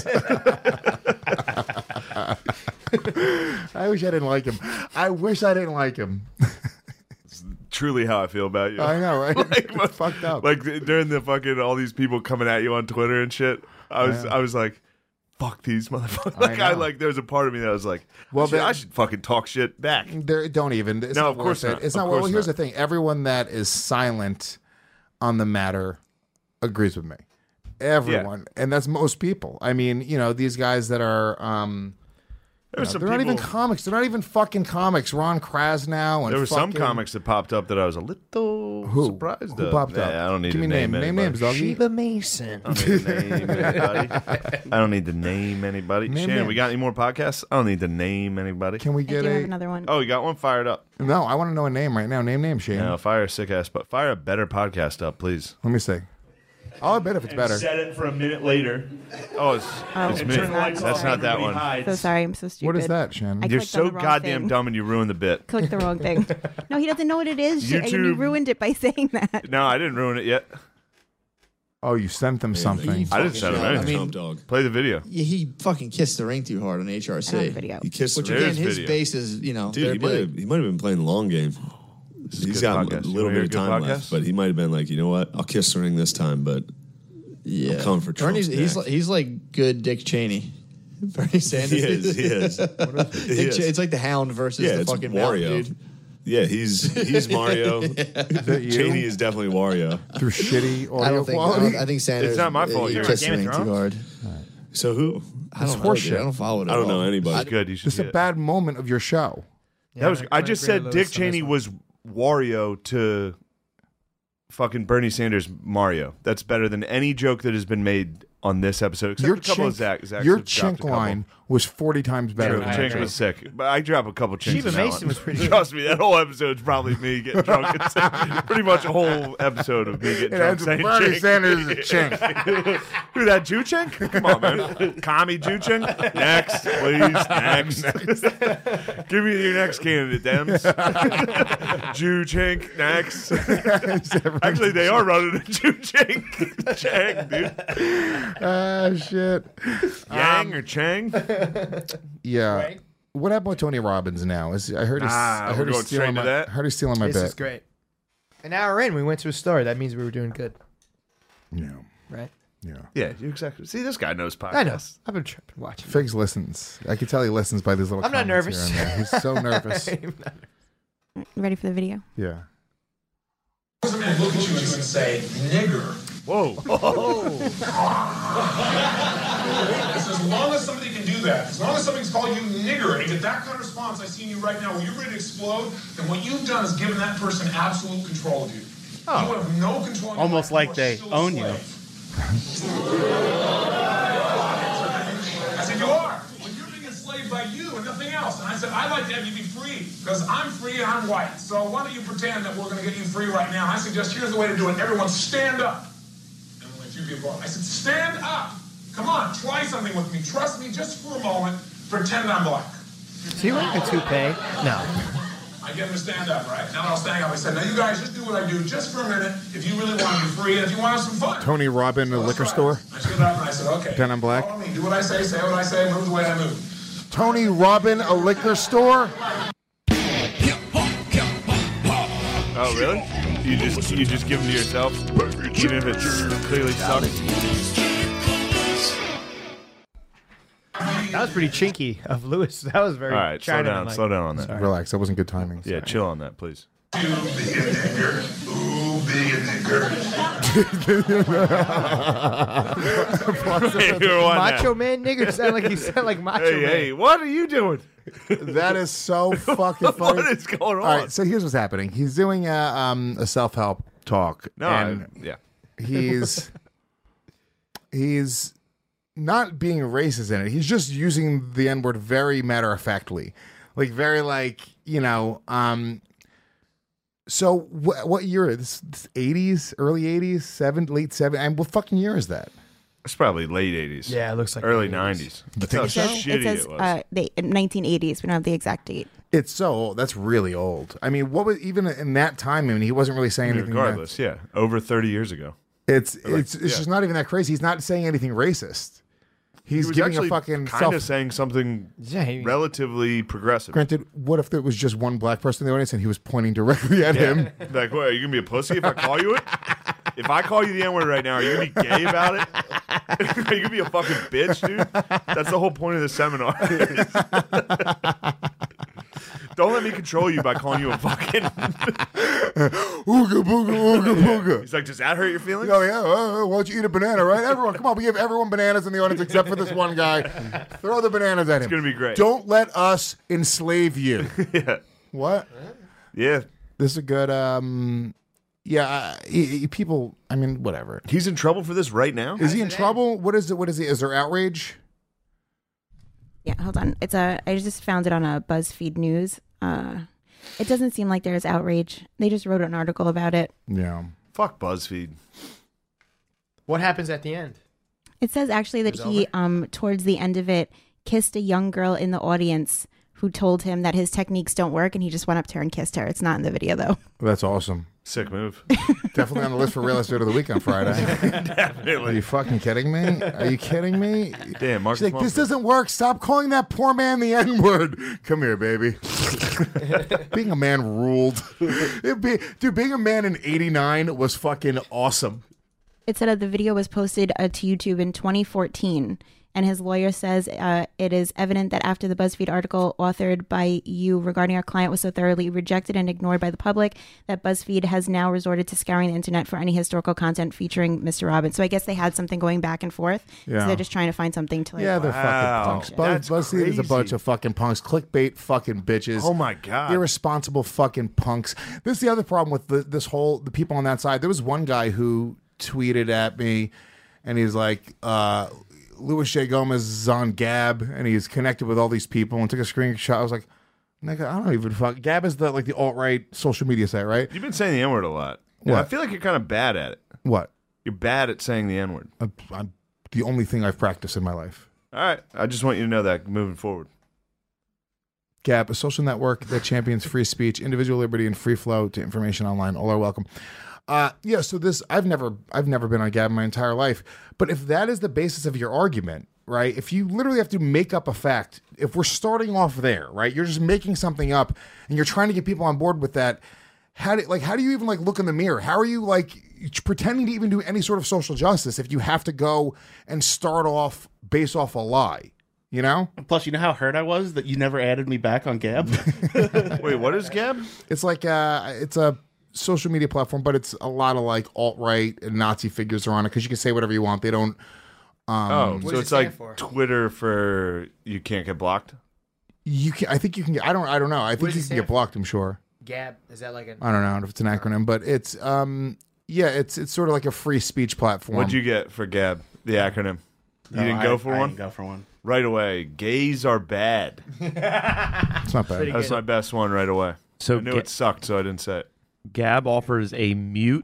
I wish I didn't like him. I wish I didn't like him. It's truly how I feel about you. I know, right? Like, fucked up. Like during the fucking all these people coming at you on Twitter and shit. I was like, fuck these motherfuckers. Like there's a part of me that was like, well, I should fucking talk shit back. Don't even. It's No, not of course worth it. not. It's Of not. course Well, here's not. the thing. Everyone that is silent on the matter agrees with me. Everyone, and that's most people. I mean, these guys that are. Some they're not even people- comics. They're not even fucking comics. Ron Krasnow and There were some fucking- comics that popped up that I was a little surprised Who of. popped up? Yeah, I don't need Give to me name name names, doggy. Sheba Mason. I don't need to name anybody. I don't need to name anybody. Name Shannon, we names. got any more podcasts? I don't need to name anybody. Can we get do a? have another one. Oh, you got one fired up. No, I want to know a name right now. Name, Shane. No, fire a sick ass, but fire a better podcast up, please. Let me see. I'll bet if it's better. Set it for a minute later. Oh, it's And me. turn the lights That's off, not that everybody one. hides. So sorry, I'm so stupid. What is that, Shannon? I You're clicked on so the wrong goddamn thing. dumb and you ruined the bit. Clicked the wrong thing. No, he doesn't know what it is, and you YouTube. ruined it by saying that. No, I didn't ruin it yet. Oh, you sent them something. I didn't send him I anything. mean, dog. Play the video. Yeah, he fucking kissed the ring too hard on HRC. I don't have video. He kissed Which the again, ring. his His video. base is, they're Dude, he might have been playing the long game. is a He's good got podcast. a You little wanna hear bit a of good time podcast? left, but he might have been like, you know what? I'll kiss the ring this time, but I'm coming for Trump. He's like good Dick Cheney. Bernie Sanders. He is. It's like the Hound versus the it's fucking Wario. Mountain Dude. Yeah, he's Mario. Cheney is definitely Wario. Through shitty audio I don't think. quality. I think Sanders. It's not my fault. He You're kissed the Game ring of too Thrones? hard. So who? I don't It's know. horseshit. Dude. I don't follow it. I don't know anybody. It's good. You should It's see a it. bad moment of your show. That was. I just said agree with Dick Lewis on this Cheney one. was Wario to fucking Bernie Sanders Mario. That's better than any joke that has been made on this episode. Except Your for a couple of chink, Zach's your have dropped a chink couple. line was 40 times better. True, than Chink that. was sick, but I drop a couple chinks. Sheba in that Mason one. was pretty good. Trust me, that whole episode's probably me getting drunk. And saying, pretty much a whole episode of me getting It drunk ends with saying Bernie chink. Sanders is a chink. Who that Jew chink? Come on, man. Commie Jew chink. Next, please. Next. Give me your next candidate, Dems. Jew chink. Next. Actually, they are running a Jew chink. Chang, dude. Ah, shit. Yang or Chang? Yeah. What happened with Tony Robbins now? I heard he's, I we're heard he's going straight stealing to my, that? I heard he's stealing my This bit. is great. An hour in, we went to a store. That means we were doing good, Yeah. right? Yeah. Yeah, you exactly. See, this guy knows podcasts. I know. I've been watching. Figs listens. I can tell he listens by these little I'm not comments nervous. here and there. He's so nervous. Ready for the video? Yeah. Look at you and say, nigger. Whoa. As long as somebody can do that, as long as somebody's called you nigger and get that kind of response I see in you right now, when you're ready to explode, then what you've done is given that person absolute control of you. You have no control. of your Almost life. like they You are own still a you. I said, you are. Well, you're being enslaved by you and nothing else. And I said, I'd like to have you be free because I'm free and I'm white. So why don't you pretend that we're going to get you free right now? I suggest here's the way to do it. Everyone stand up. And only a few people are. I said, stand up. Come on, try something with me. Trust me just for a moment. Pretend I'm black. Is he wearing a toupee? No. I get him to stand up, right? Now I'll stand up. I said, now you guys just do what I do just for a minute if you really want to be free and if you want to have some fun. Tony Robbins, a liquor store. I stood up and I said, okay. Pen on black. Follow me. Do what I say what I say, move the way I move. Tony Robbins, a liquor store. Oh, really? You just give them to yourself, even if it's clearly sucks. That was pretty chinky of Lewis. That was very. All right, slow down on that. Sorry. Relax, that wasn't good timing. Yeah, chill on that, please. Ooh, big and nigger. Ooh, big and nigger. Macho Man nigger sound like he sound like Macho Man. Hey, what are you doing? That is so fucking funny. What is going on? All right, so here's what's happening. He's doing a self-help talk. No, and yeah. he's not being racist in it. He's just using the N-word very matter-of-factly. Like, very like, So what year? This 80s, early 80s, late 70s. And what fucking year is that? It's probably late 80s. Yeah, it looks like early the 90s. But That's how It shitty says it was. 1980s. We don't have the exact date. It's so old. That's really old. I mean, what was even in that time? I mean, he wasn't really saying anything. Regardless, yeah, over 30 years ago. It's just not even that crazy. He's not saying anything racist. He He's was giving actually a fucking kind of saying something relatively progressive. Granted, what if there was just one black person in the audience and he was pointing directly at him? Like, what, are you gonna be a pussy if I call you it? If I call you the N-word right now, are you gonna be gay about it? Are you gonna be a fucking bitch, dude? That's the whole point of the seminar. Don't let me control you by calling you a fucking ooga booga ooga booga. He's like, does that hurt your feelings? Oh yeah. Why don't you eat a banana, right? Everyone, come on. We give everyone bananas in the audience except for this one guy. Throw the bananas at him. It's gonna be great. Don't let us enslave you. Yeah. What? Yeah. This is a good. People. I mean, whatever. He's in trouble for this right now. Is he in trouble? What is it? What is he? Is there outrage? Yeah, hold on. I just found it on a BuzzFeed News. It doesn't seem like there's outrage. They just wrote an article about it. Yeah. Fuck BuzzFeed. What happens at the end? It says actually that he, towards the end of it, kissed a young girl in the audience who told him that his techniques don't work, and he just went up to her and kissed her. It's not in the video, though. That's awesome. Sick move. Definitely on the list for realest dude of the week on Friday. Definitely. Are you fucking kidding me? Are you kidding me? Damn, Marcus She's like, this doesn't work. Stop calling that poor man the N-word. Come here, baby. Being a man ruled. Dude, being a man in 89 was fucking awesome. It said that the video was posted to YouTube in 2014, and his lawyer says it is evident that after the BuzzFeed article authored by you regarding our client was so thoroughly rejected and ignored by the public, that BuzzFeed has now resorted to scouring the internet for any historical content featuring Mr. Robbins. So I guess they had something going back and forth. Yeah. So they're just trying to find something to like. Yeah, they're fucking punks. BuzzFeed is a bunch of fucking punks. Clickbait fucking bitches. Oh my God. Irresponsible fucking punks. This is the other problem with the people on that side. There was one guy who tweeted at me and he's like, Louis J. Gomez is on Gab and he's connected with all these people and took a screenshot. I was like, nigga, I don't even fuck. Gab is the alt-right social media site, right? You've been saying the N-word a lot. What? I feel like you're kind of bad at it. What? You're bad at saying the N-word. I'm the only thing I've practiced in my life. All right. I just want you to know that moving forward. Gab, a social network that champions free speech, individual liberty, and free flow to information online. All are welcome. So this I've never been on Gab in my entire life. But if that is the basis of your argument, right? If you literally have to make up a fact, if we're starting off there, right? You're just making something up and you're trying to get people on board with that. How do you even look in the mirror? How are you pretending to even do any sort of social justice if you have to go and start off based off a lie? You know? Plus, you know how hurt I was that you never added me back on Gab? Wait, what is Gab? It's like it's a social media platform, but it's a lot of alt-right and Nazi figures are on it because you can say whatever you want. They don't. So it's like Twitter for you can't get blocked. You can. I think you can get. I don't know. I think you can get blocked. I'm sure. Gab, is that like a? I don't know if it's an acronym, but it's it's sort of like a free speech platform. What'd you get for Gab? The acronym. You didn't go for one. I didn't go for one. Right away. Gays are bad. It's not bad. That was my best one right away. So I knew it sucked, so I didn't say it. Gab offers a mute.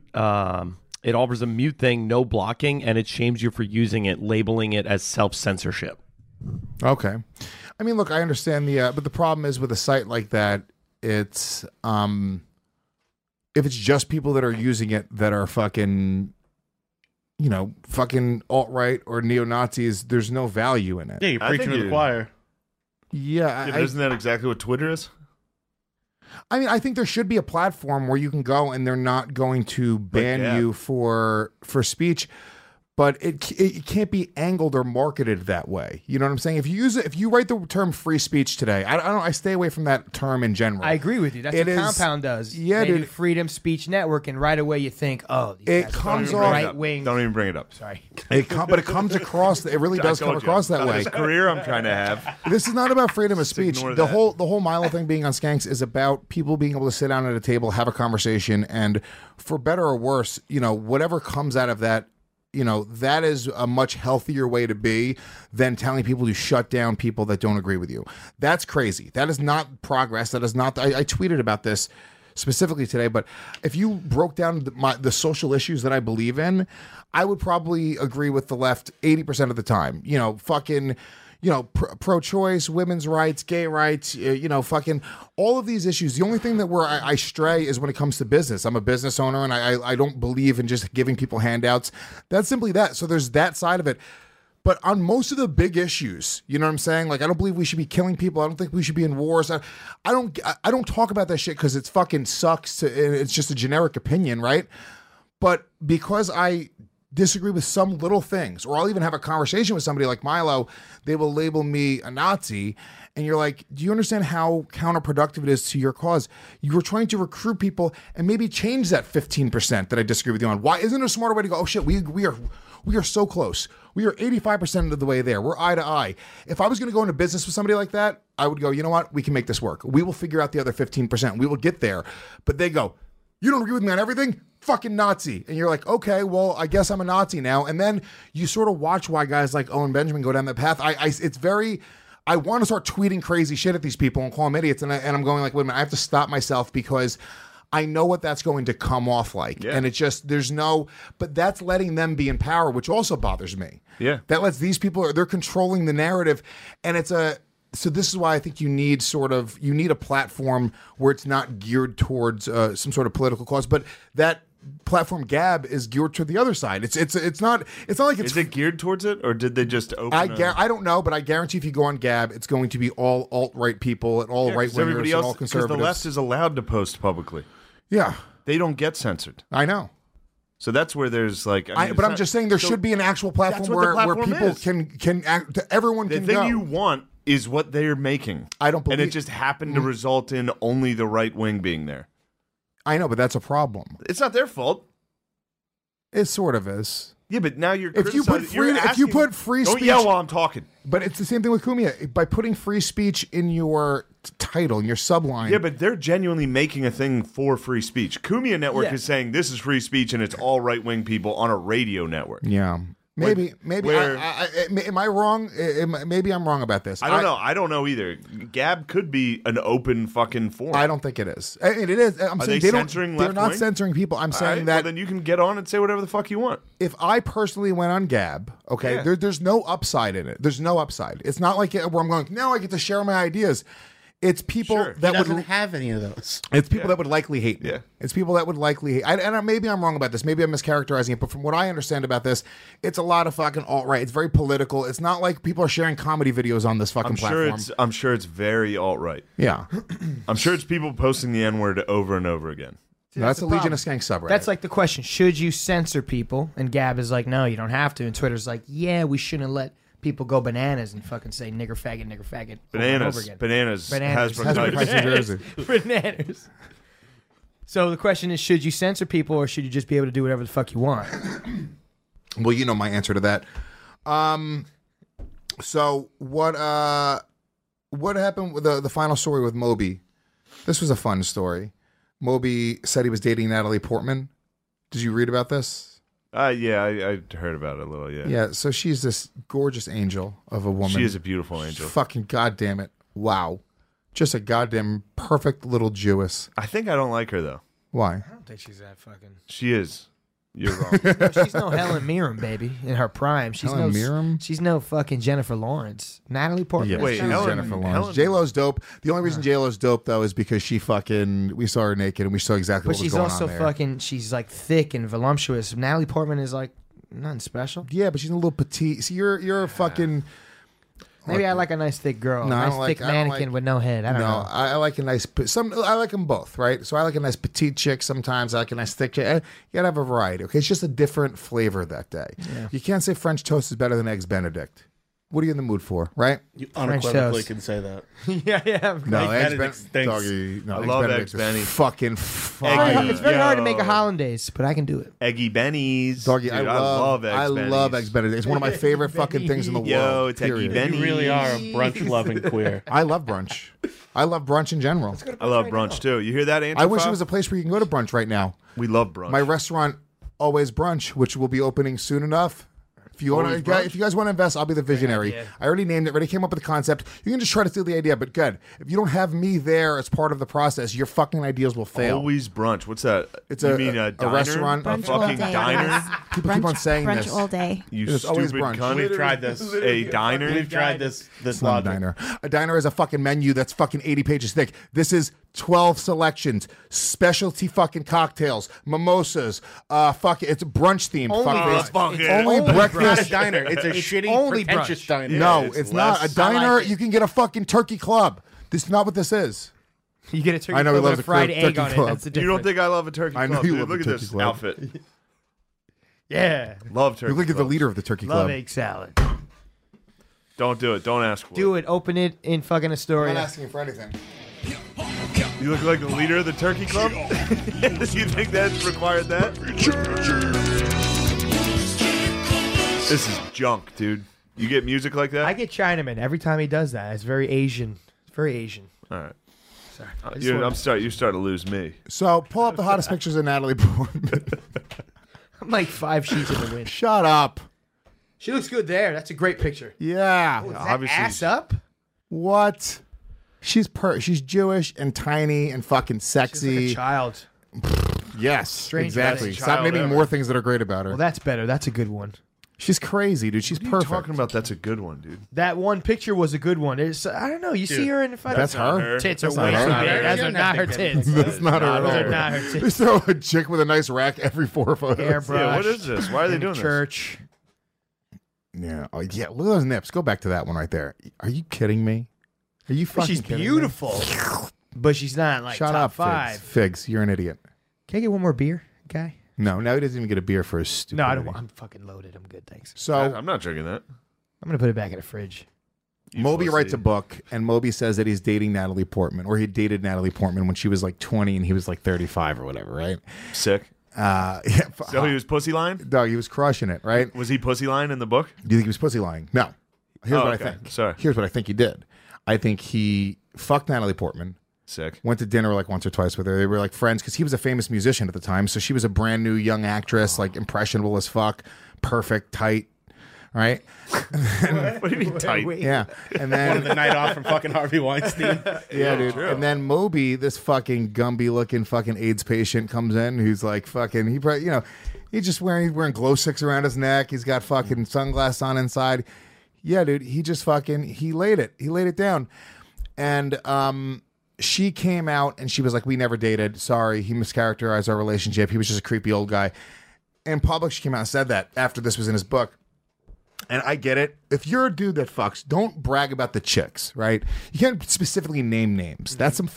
It offers a mute thing, no blocking, and it shames you for using it, labeling it as self-censorship. Okay. I mean, look, I understand but the problem is with a site like that, it's if it's just people that are using it that are fucking, fucking alt-right or neo-Nazis, there's no value in it. Yeah, you're preaching to the choir. Yeah. But isn't that exactly what Twitter is? I mean, I think there should be a platform where you can go and they're not going to ban you for speech, but it can't be angled or marketed that way. You know what I'm saying? If you write the term free speech today, I stay away from that term in general. I agree with you. That's what Compound does. Yeah, they dude. do Freedom Speech Network, and right away you think, oh, it comes off right wing. Don't even bring it up. Sorry. But it comes across. It really does come across that way. This career I'm trying to have. This is not about freedom of speech. ignore The that. whole Milo thing being on Skanks is about people being able to sit down at a table, have a conversation, and for better or worse, whatever comes out of that. That is a much healthier way to be than telling people to shut down people that don't agree with you. That's crazy. That is not progress. That is not. I tweeted about this specifically today, but if you broke down the social issues that I believe in, I would probably agree with the left 80% of the time. You know, fucking, you know, pro-choice, women's rights, gay rights, you know, fucking all of these issues. The only thing that where I stray is when it comes to business. I'm a business owner, and I don't believe in just giving people handouts. That's simply that. So there's that side of it. But on most of the big issues, you know what I'm saying? Like, I don't believe we should be killing people. I don't think we should be in wars. I don't talk about that shit because it's fucking sucks. It's just a generic opinion, right? But because I disagree with some little things, or I'll even have a conversation with somebody like Milo, they will label me a Nazi. And you're like, do you understand how counterproductive it is to your cause? You were trying to recruit people and maybe change that 15% that I disagree with you on. Why isn't there a smarter way to go? Oh shit, we are so close. We are 85% of the way there. We're eye to eye. If I was going to go into business with somebody like that, I would go, you know what? We can make this work. We will figure out the other 15%. We will get there. But they go, you don't agree with me on everything? Fucking Nazi. And you're like, okay, well, I guess I'm a Nazi now. And then you sort of watch why guys like Owen Benjamin go down that path. I want to start tweeting crazy shit at these people and call them idiots. And I'm going like, wait a minute, I have to stop myself because I know what that's going to come off like. Yeah. And it's just, but that's letting them be in power, which also bothers me. Yeah. That lets these people, they're controlling the narrative. And so this is why I think you need a platform where it's not geared towards some sort of political cause, but that platform Gab is geared to the other side. It's not like it's. Is it geared towards it, or did they just open? I don't know, but I guarantee if you go on Gab, it's going to be all alt-right people and all right wingers and all conservatives. Because the left is allowed to post publicly. Yeah, they don't get censored. I know. So that's where there's like. But I'm just saying there should be an actual platform where people can act. Everyone can go. The thing you want is what they're making. I don't believe, and it just happened to result in only the right wing being there. I know, but that's a problem. It's not their fault. It sort of is. Yeah, but now you're if you put free speech, don't yell while I'm talking. But it's the same thing with Cumia. By putting free speech in your title, in your subline. Yeah, but they're genuinely making a thing for free speech. Cumia Network is saying this is free speech and it's all right wing people on a radio network. Yeah. Maybe. Am I wrong? Maybe I'm wrong about this. I don't know. I don't know either. Gab could be an open fucking forum. I don't think it is. I mean, it is. I'm saying they censoring they're left not wing? censoring people. I'm saying that. Well, then you can get on and say whatever the fuck you want. If I personally went on Gab, okay, there's no upside in it. There's no upside. It's not like where I'm going, now I get to share my ideas. It's people that doesn't have any of those. It's people that would likely hate me. Yeah. It's people that would likely hate. And maybe I'm wrong about this. Maybe I'm mischaracterizing it. But from what I understand about this, it's a lot of fucking alt-right. It's very political. It's not like people are sharing comedy videos on this fucking platform. I'm sure it's very alt-right. Yeah. I'm sure it's people posting the N-word over and over again. No, that's a Legion of Skanks subreddit. That's like the question. Should you censor people? And Gab is like, no, you don't have to. And Twitter's like, yeah, we shouldn't let people go bananas and fucking say nigger faggot bananas over bananas Hasbro bananas. So the question is, should you censor people or should you just be able to do whatever the fuck you want? Well, you know my answer to that. So what happened with the final story with Moby? This was a fun story. Moby said he was dating Natalie Portman. Did you read about this? Yeah, I heard about it a little, yeah. Yeah, so she's this gorgeous angel of a woman. She is a beautiful angel. Fucking goddamn it. Wow. Just a goddamn perfect little Jewess. I think I don't like her, though. Why? I don't think she's that fucking... She is. You're wrong. No, she's no Helen Mirren, baby, in her prime. She's Helen Mirren? She's no fucking Jennifer Lawrence. Natalie Portman. Yeah, wait, Jennifer Lawrence. J-Lo's dope. The only reason J-Lo's dope, though, is because we saw her naked and we saw exactly what was going on there. But she's also fucking, she's like thick and voluptuous. Natalie Portman is like nothing special. Yeah, but she's a little petite. See, you're a fucking... Maybe I like a nice thick girl, thick mannequin with no head. I don't know. I like a nice. I like them both, right? So I like a nice petite chick. Sometimes I like a nice thick chick. You gotta have a variety. Okay, it's just a different flavor that day. Yeah. You can't say French toast is better than eggs Benedict. What are you in the mood for, right? You unequivocally can say that. yeah. No, eggs Benedict. I love eggs Benny. Fucking it's very hard to make a hollandaise, but I can do it. Eggy Benny's. Doggy, dude, I love eggs Benny's. I love eggs Benedict. It's one of my favorite fucking things in the world. Yo, it's Eggy Benny's. You really are a brunch-loving queer. I love brunch. I love brunch in general. I love brunch, too. You hear that, Andrew? I wish it was a place where you can go to brunch right now. We love brunch. My restaurant, Always Brunch, which will be opening soon enough. you want to, if you guys want to invest, I'll be the visionary. I already named it. Already came up with the concept. You can just try to steal the idea, but good. If you don't have me there as part of the process, your fucking ideas will fail. Always brunch. What's that? It's you a mean a diner? restaurant. A fucking diner. People keep on saying brunch this. all day. You It's always stupid brunch. cunt. We've tried this. A diner. We've tried this. It's not a diner. A diner is a fucking menu that's fucking 80 pages thick. This is 12 selections, specialty fucking cocktails, mimosas. It's brunch themed. Only breakfast diner. It's a shitty, only pretentious brunch. diner. No, it's not a diner. I like it. You can get a fucking turkey club. This is not what this is. You get a turkey I know he club loves with a a fried turkey egg on club. it. That's the You difference. don't think I love a turkey I know club? you dude. love Look the at this turkey club. outfit. Yeah. Love turkey. You look at the clubs. leader of the turkey Love club. egg salad. Don't do it. Don't ask for Do it. Open it in fucking I'm Astoria. not asking for anything. it. You look like the leader of the turkey club. Do you think that required that? This is junk, dude. You get music like that? I get Chinaman every time he does that. It's very Asian. It's very Asian. All right. Sorry. You're starting to lose me. So pull up the hottest pictures of Natalie Portman. I'm like 5 sheets in the wind. Shut up. She looks good there. That's a great picture. Yeah. Oh, is that ass up? What? She's Jewish and tiny and fucking sexy. She's like a child. Yes, Strange exactly. best Stop child naming ever. more things that are great about her. Well, that's better. That's a good one. She's crazy, dude. She's What are you perfect. talking about? That's a good one, dude. That one picture was a good one. It's, I don't know. You see her in the fucking That's her? tits That's are way not too her. big. Those are not her tits. That's not her. Those at are not her all. They tits. throw a chick with a nice rack every 4 photos. Airbrush. Yeah, what is this? Why are they in doing this? church. Yeah. Oh, yeah. Look at those nips. Go back to that one right there. Are you kidding me? Are you fucking She's kidding me? beautiful, but she's not like Shut top up, 5. Figs. You're an idiot. Can I get one more beer, guy? No, now he doesn't even get a beer for his stupid. No, I don't. I'm fucking loaded. I'm good, thanks. So I'm not drinking that. I'm gonna put it back in the fridge. Moby writes a book, and Moby says that he's dating Natalie Portman, or he dated Natalie Portman when she was like 20 and he was like 35 or whatever, right? Sick. Yeah. So he was pussy lying? Dog, he was crushing it, right? Was he pussy lying in the book? Do you think he was pussy lying? No. Here's Oh, what okay. I think. Sorry. Here's what I think he did. I think he fucked Natalie Portman. Sick. Went to dinner like once or twice with her. They were like friends because he was a famous musician at the time. So she was a brand new young actress, like impressionable as fuck, perfect, tight, right? What do you mean tight? Yeah. And then Wanted the night off from fucking Harvey Weinstein. Yeah, dude. And then Moby, this fucking Gumby looking fucking AIDS patient, comes in who's like fucking, he's just wearing glow sticks around his neck. He's got fucking sunglasses on inside. Yeah, dude. He just fucking, he laid it down. And she came out and she was like, we never dated. Sorry. He mischaracterized our relationship. He was just a creepy old guy. In public, she came out and said that after this was in his book. And I get it. If you're a dude that fucks, don't brag about the chicks, right? You can't specifically name names. That's some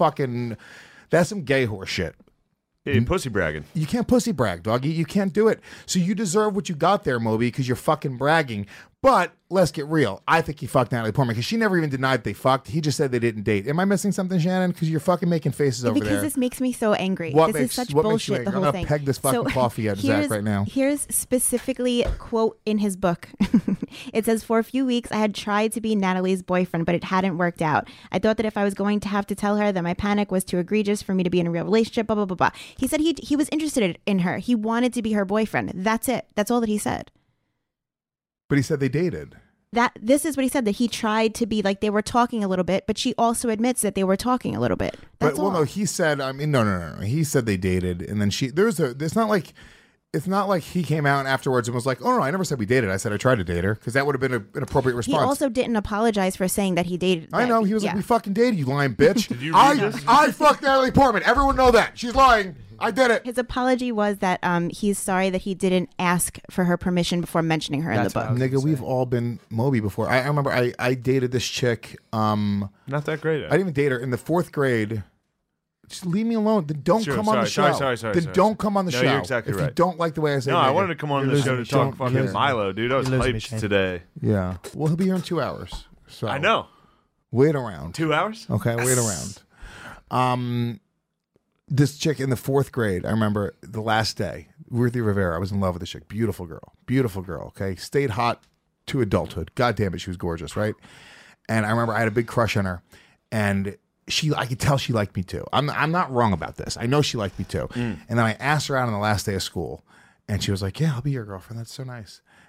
gay horse shit. Hey, pussy bragging. You can't pussy brag, doggy. You can't do it. So you deserve what you got there, Moby, because you're fucking bragging. But let's get real. I think he fucked Natalie Portman because she never even denied they fucked. He just said they didn't date. Am I missing something, Shannon? Because you're fucking making faces over Because there. this makes me so angry. What This is such bullshit, the I'm whole gonna thing. peg this fucking coffee at Zach right now. Here's specifically a quote in his book. It says, for a few weeks, I had tried to be Natalie's boyfriend, but it hadn't worked out. I thought that if I was going to have to tell her that my panic was too egregious for me to be in a real relationship, blah, blah, blah, blah. He said he was interested in her. He wanted to be her boyfriend. That's it. That's all that he said. But he said they dated. This is what he said, that he tried to be like, they were talking a little bit, but she also admits that they were talking a little bit. That's all. No, he said, no. He said they dated, and then it's not like he came out afterwards and was like, oh no, I never said we dated. I said I tried to date her, because that would have been an appropriate response. He also didn't apologize for saying that he dated. I know. He was like, we fucking dated, you lying bitch. Did you read this? I fucked Natalie Portman. Everyone know that. She's lying. I did it. His apology was that he's sorry that he didn't ask for her permission before mentioning her in the book. Nigga, we've all been Moby before. I remember I dated this chick. Not that great. I didn't even date her in the 4th grade. Just leave me alone. Then don't come on the show. Sorry. Don't come on the show. You're exactly if right. you don't like the way I say No, nigga. I wanted to come on the show to talk fucking Milo, dude. I was hyped today. Yeah. Well, he'll be here in 2 hours. So I know. Wait around. 2 hours? Okay, wait around. This chick in the 4th grade, I remember the last day, Ruthie Rivera, I was in love with this chick. Beautiful girl, okay? Stayed hot to adulthood. God damn it, she was gorgeous, right? And I remember I had a big crush on her, and I could tell she liked me too. I'm not wrong about this. I know she liked me too. And then I asked her out on the last day of school, and she was like, yeah, I'll be your girlfriend. That's so nice.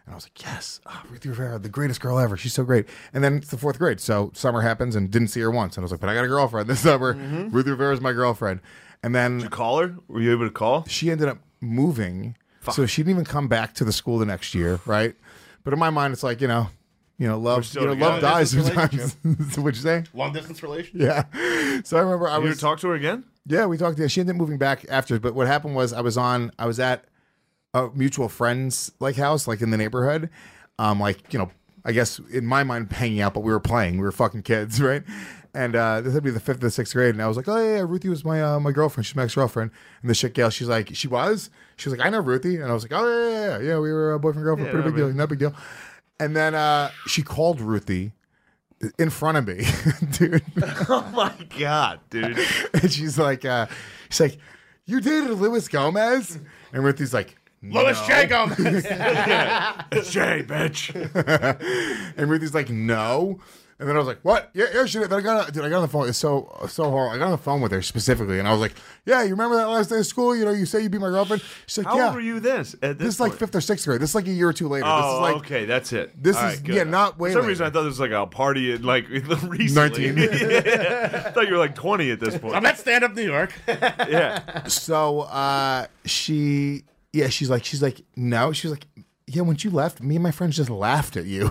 And I was like, yes, Ruthie Rivera, the greatest girl ever. She's so great. And then it's the 4th grade. So summer happens and didn't see her once. And I was like, but I got a girlfriend this summer. Ruthie Rivera's my girlfriend. And then... Did you call her? Were you able to call? She ended up moving. So she didn't even come back to the school the next year, right? But in my mind, it's like, love, love dies sometimes. What'd you say? Long distance relationship. Yeah. So I remember You talk to her again? Yeah, we talked to her. She ended up moving back after. But what happened was I was at a mutual friend's house, in the neighborhood. I guess in my mind hanging out, but we were playing. We were fucking kids, right? And this would be the 5th or the 6th grade. And I was like, oh yeah, Ruthie was my girlfriend. She's my ex-girlfriend. And the shit gal, she's like, she was like, I know Ruthie. And I was like, oh yeah, we were boyfriend, girlfriend, pretty big deal, no big deal. And then she called Ruthie in front of me, dude. Oh my God, dude. And she's like, you dated Luis Gomez? And Ruthie's like, Luis J. Gomez. It's Jay, bitch. And Ruthie's like, no. And then I was like, what? Yeah, she did. Then I got on the phone. It's so horrible. I got on the phone with her specifically, and I was like, yeah, you remember that last day of school? You say you beat my girlfriend? She's like, How yeah. old were you this? At This is like 5th or 6th grade. This is like a year or two later. Oh, this is like, okay, that's it. This All is, right, good. yeah, not way For some later. reason, I thought this was like a party in recently. 19. Yeah. I thought you were like 20 at this point. I'm at Stand Up New York. Yeah. So she's like, no. She was like, yeah, when you left, me and my friends just laughed at you.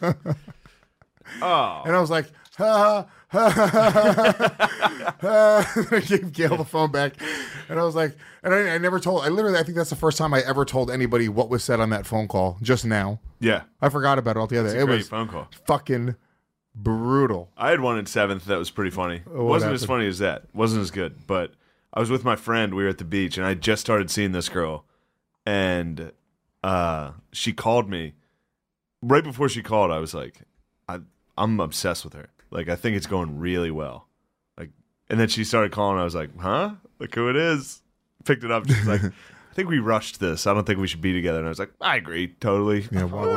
Oh. And I was like, ha, ha, ha, ha, ha. I gave Gail the phone back. And I was like, and I never told, I think that's the first time I ever told anybody what was said on that phone call just now. Yeah. I forgot about it altogether. It's a It great was phone call. fucking brutal. I had one in 7th that was pretty funny. It What wasn't as happened? funny as that. Wasn't as good. But I was with my friend. We were at the beach, and I just started seeing this girl. And she called me. Right before she called, I was like, I'm obsessed with her. I think it's going really well. And then she started calling. I was like, huh? Look who it is. Picked it up. She's like, I think we rushed this. I don't think we should be together. And I was like, I agree. Totally.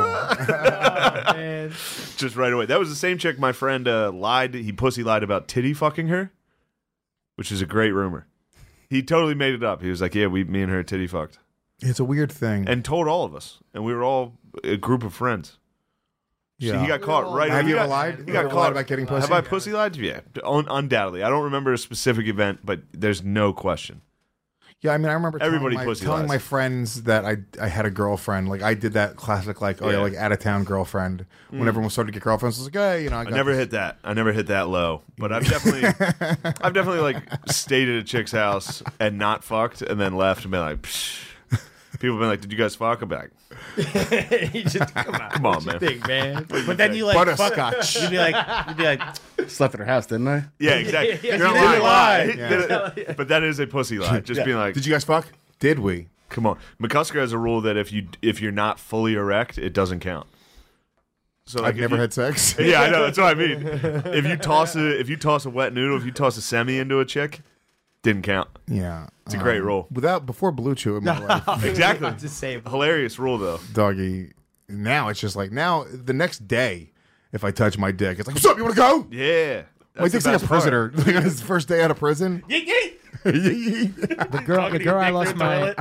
Yeah, Just right away. That was the same chick my friend lied. He pussy lied about titty fucking her, which is a great rumor. He totally made it up. He was like, yeah, me and her titty fucked. It's a weird thing. And told all of us. And we were all a group of friends. Yeah. So he got caught right. Have he you got, ever lied? He You got ever caught lied about getting pussy? Have I pussy lied to you? Yeah, undoubtedly. I don't remember a specific event, but there's no question. Yeah, I mean, I remember Everybody telling pussy my lies. friends that I had a girlfriend. I did that classic, out of town girlfriend. When everyone started to get girlfriends, I was like, hey, I got never this. hit that. I never hit that low. But I've definitely stayed at a chick's house and not fucked, and then left and been like, psh. People have been like, did you guys fuck? I'm back. You just, come on, man. Big man. But then you Butterscotch. You'd be like, slept at her house, didn't I? Yeah, exactly. Yeah, You're you not didn't lying. lie. Yeah. But that is a pussy lie. Just being like, Did you guys fuck? Did we? come on. McCusker has a rule that if you're not fully erect, it doesn't count. So I've never had sex. Yeah, I know. That's what I mean. If you toss a wet noodle, if you toss a semi into a chick, didn't count. Yeah, it's a great rule. Before Blue Chew in my life. Exactly. Disabled. Hilarious rule though. Doggy. Now it's just like the next day, if I touch my dick, it's like, what's up? You want to go? Yeah. My dick's like a prisoner. Like on his first day out of prison. Yeet, yeet. The girl I lost my.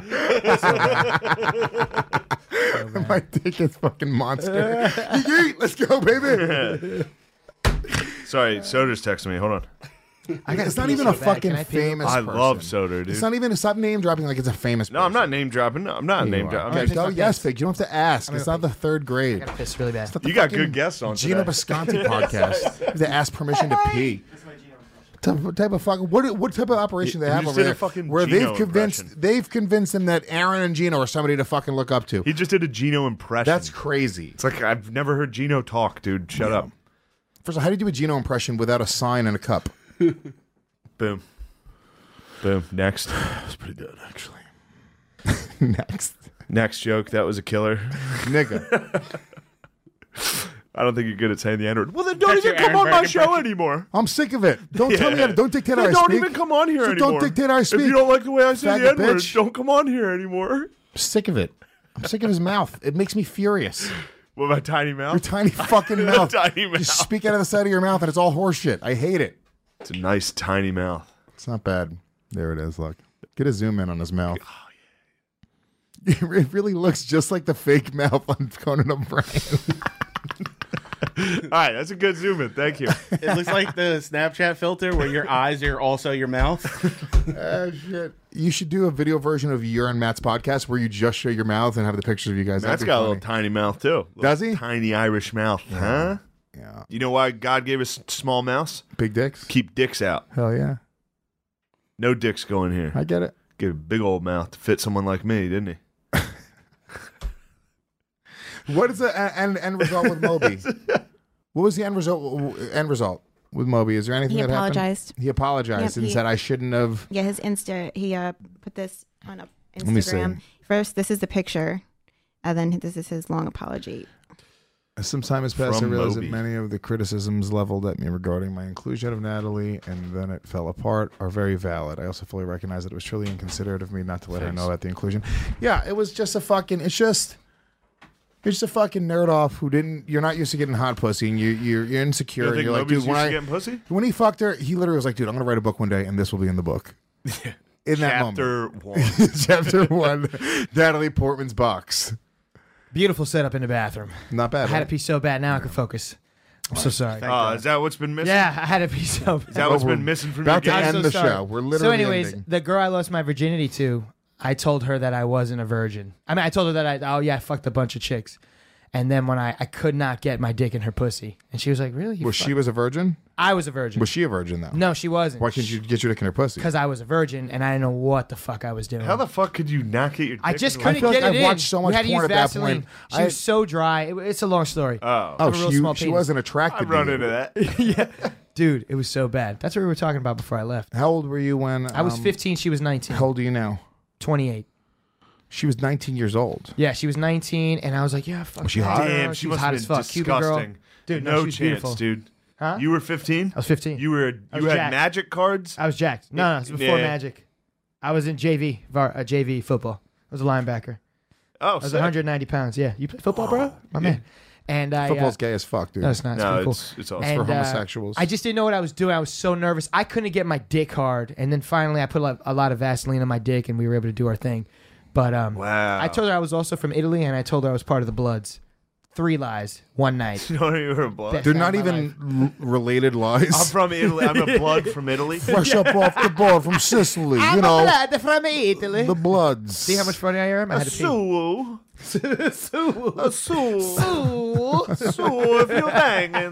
My dick is fucking monster. Yeet, let's go, baby. Sorry, Soder's texting me. Hold on. It's not even a fucking famous I person. love Soder, dude. It's not even, stop name dropping like it's a famous person. No, I'm not name dropping. I'm not name dropping. Okay, yes, Fig. You don't have to ask. It's not the third grade. I got pissed really bad. You got good guests on Gino today. Bisconti podcast. You have to ask permission to pee. What type of fucking what type of operation they have just over did a there? fucking Where Gino they've convinced him that Aaron and Gino are somebody to fucking look up to. He just did a Gino impression. That's crazy. It's like I've never heard Gino talk, dude. Shut up. First of all, how do you do a Gino impression without a sign and a cup? Boom. Boom. Next. That's pretty good, actually. Next joke. That was a killer. Nigga. I don't think you're good at saying the N-word. Well, then don't That's even your come Aaron on my Burr show impression. anymore. I'm sick of it. Don't tell me how to, don't dictate how I Then speak. don't even come on here So anymore. don't dictate how I speak. If you don't like the way I say Faggot the N-word, bitch. don't come on here anymore. Sick of it. I'm sick of his mouth. It makes me furious. What about tiny mouth? Your tiny fucking mouth. Tiny mouth. You speak out of the side of your mouth and it's all horseshit. I hate it. It's a nice tiny mouth. It's not bad. There it is. Look. Get a zoom in on his mouth. It really looks just like the fake mouth on Conan O'Brien. All right, that's a good zoom in. Thank you. It looks like the Snapchat filter where your eyes are also your mouth. Shit. You should do a video version of your and Matt's podcast where you just show your mouth and have the pictures of you guys. Matt's got a little tiny mouth too. Does he? Tiny Irish mouth, huh? Yeah. You know why God gave us small mouths? Big dicks? Keep dicks out. Hell yeah. No dicks going here. I get it. Give a big old mouth to fit someone like me, didn't he? What is the end result with Moby? What was the end result with Moby? Is there anything He that apologized. happened? He apologized Yep, and said, I shouldn't have. Yeah, his Insta. He put this on Let me see. Instagram. First, this is the picture, and then this is his long apology. As some time has passed, I From realized Moby. that many of the criticisms leveled at me regarding my inclusion of Natalie and then it fell apart are very valid. I also fully recognize that it was truly inconsiderate of me not to let her know about the inclusion. Yeah, it was just a fucking. It's just a fucking nerd off who didn't. You're not used to getting hot pussy, and you're insecure. You don't and think you're like, Moby's dude, when used to I getting pussy? when he fucked her, he literally was like, dude, I'm gonna write a book one day, and this will be in the book. In that moment, Chapter 1. Chapter 1, Natalie Portman's box. Beautiful setup in the bathroom. Not bad. I had right? to pee so bad. Now I can focus. I'm so sorry. Is that what's been missing? Yeah, I had to pee so bad. Is that what's been missing from your about to game? end so the sorry. show. We're literally So, anyways, ending. the girl I lost my virginity to, I told her that I wasn't a virgin. I mean, I told her that I fucked a bunch of chicks. And then when I could not get my dick in her pussy. And she was like, really? Was she was a virgin? I was a virgin. Was she a virgin though? No, she wasn't. Why couldn't you get your dick in her pussy? Because I was a virgin and I didn't know what the fuck I was doing. How the fuck could you not get your dick I just in the- couldn't I feel get like it I've in. watched so We much had to porn use at that Vaseline. point. She was so dry. It's a long story. Oh. I have a real small she penis. wasn't attracted I've to run you. into that. Yeah. Dude, it was so bad. That's what we were talking about before I left. How old were you when... I was 15. She was 19. How old are you now? 28. She was 19 years old. Yeah, she was 19, and I was like, yeah, fuck. Was she that hot? girl. Damn, she was must hot have as been fuck. Cuban girl. disgusting. Dude, no she was chance, beautiful. dude. Huh? You were 15? I was 15. You was had jacked. magic cards? I was jacked. No, it was before Magic. I was in JV football. I was a linebacker. Oh, I was 190 pounds. Yeah, you play football, bro? My man. And I Football's gay as fuck, dude. No, it's not. It's No, pretty cool. it's awesome. It's for And, homosexuals. I just didn't know what I was doing. I was so nervous. I couldn't get my dick hard. And then finally, I put a lot of Vaseline on my dick, and we were able to do our thing. But Wow. I told her I was also from Italy, and I told her I was part of the Bloods. 3 lies, one night. You know you were a blood. Best They're time not of my even related lies. I'm from Italy. I'm a blood from Italy. Fresh up off the board from Sicily. I'm you know, a blood from Italy. the Bloods. See how much funny I am? I had to pee. Sue. Sue. Sue. Sue. Sue, if you're banging.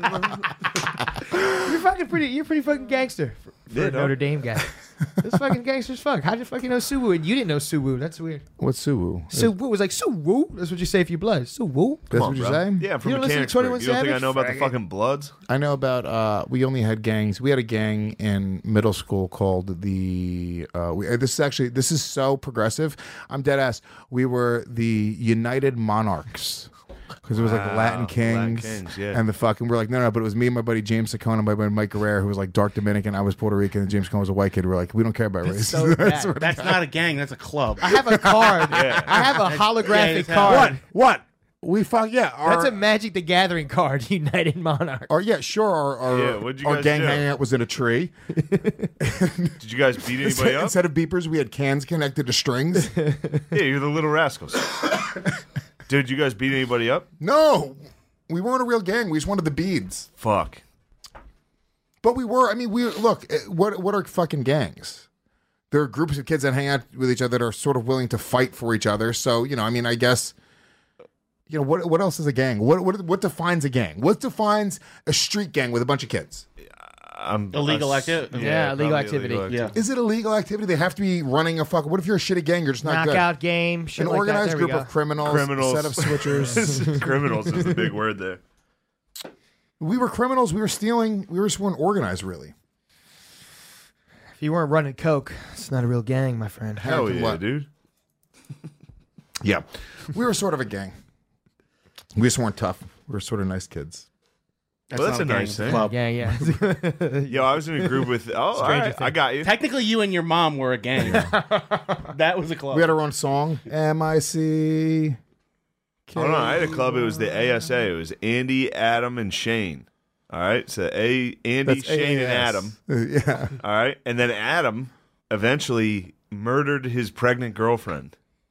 You're pretty fucking gangster for Yeah, a no. Notre Dame guy. This fucking gangster as fuck. How'd you fucking know Suwoo? And you didn't know Suwoo. That's weird. What's Suwoo? Suwoo was like Suwoo. That's what you say if you blood. Suwoo. That's on, what you're bro. saying? Yeah, I'm from You don't listen to Mechanicsburg. 21 You don't think I Savage? know about the Faggot. fucking Bloods? I know about. We only had gangs. We had a gang in middle school called the. This is so progressive. I'm dead ass. We were the United Monarchs. Because it was like the Latin Kings, yeah. and the fucking. We're like, no, but it was me and my buddy James Saccone and my buddy Mike Guerrero, who was like dark Dominican. I was Puerto Rican, and James Saccone was a white kid. We're like, we don't care about race. so bad. Swear to That's God. not a gang. That's a club. I have a card. Yeah. I have a holographic yeah, card. What? We fuck yeah. That's a Magic the Gathering card. United Monarch. Or yeah, sure. Yeah, what'd you our guys gang do? hangout was in a tree. Did you guys beat anybody up? Instead of beepers, we had cans connected to strings. Yeah, you're the Little Rascals. Did you guys beat anybody up? No, we weren't a real gang. We just wanted the beads. Fuck. But we were. I mean, we look. What are fucking gangs? There are groups of kids that hang out with each other that are sort of willing to fight for each other. So I mean, I guess. What else is a gang? What defines a gang? What defines a street gang with a bunch of kids? Illegal activity. Yeah, illegal activity. Yeah. Is it illegal activity? They have to be running a fucking. What if you're a shitty gang? You're just not Knockout game. Shit An like organized that. There we group go. of criminals, a set of switchers. Criminals is the big word there. We were criminals. We were stealing. We just weren't organized, really. If you weren't running coke, it's not a real gang, my friend. Hell yeah, What? dude. Yeah, we were sort of a gang. We just weren't tough. We were sort of nice kids. Well, that's not a gang, nice it's a thing. club. Yeah, yeah. Yo, I was in a group with. Oh, all Stranger right, I got you. Technically, you and your mom were a gang. That was a club. We had our own song. MIC. Hold on, I had a club. It was the ASA. It was Andy, Adam, and Shane. All right, so Andy, That's Shane, and AAS. Adam. Yeah. All right, and then Adam eventually murdered his pregnant girlfriend.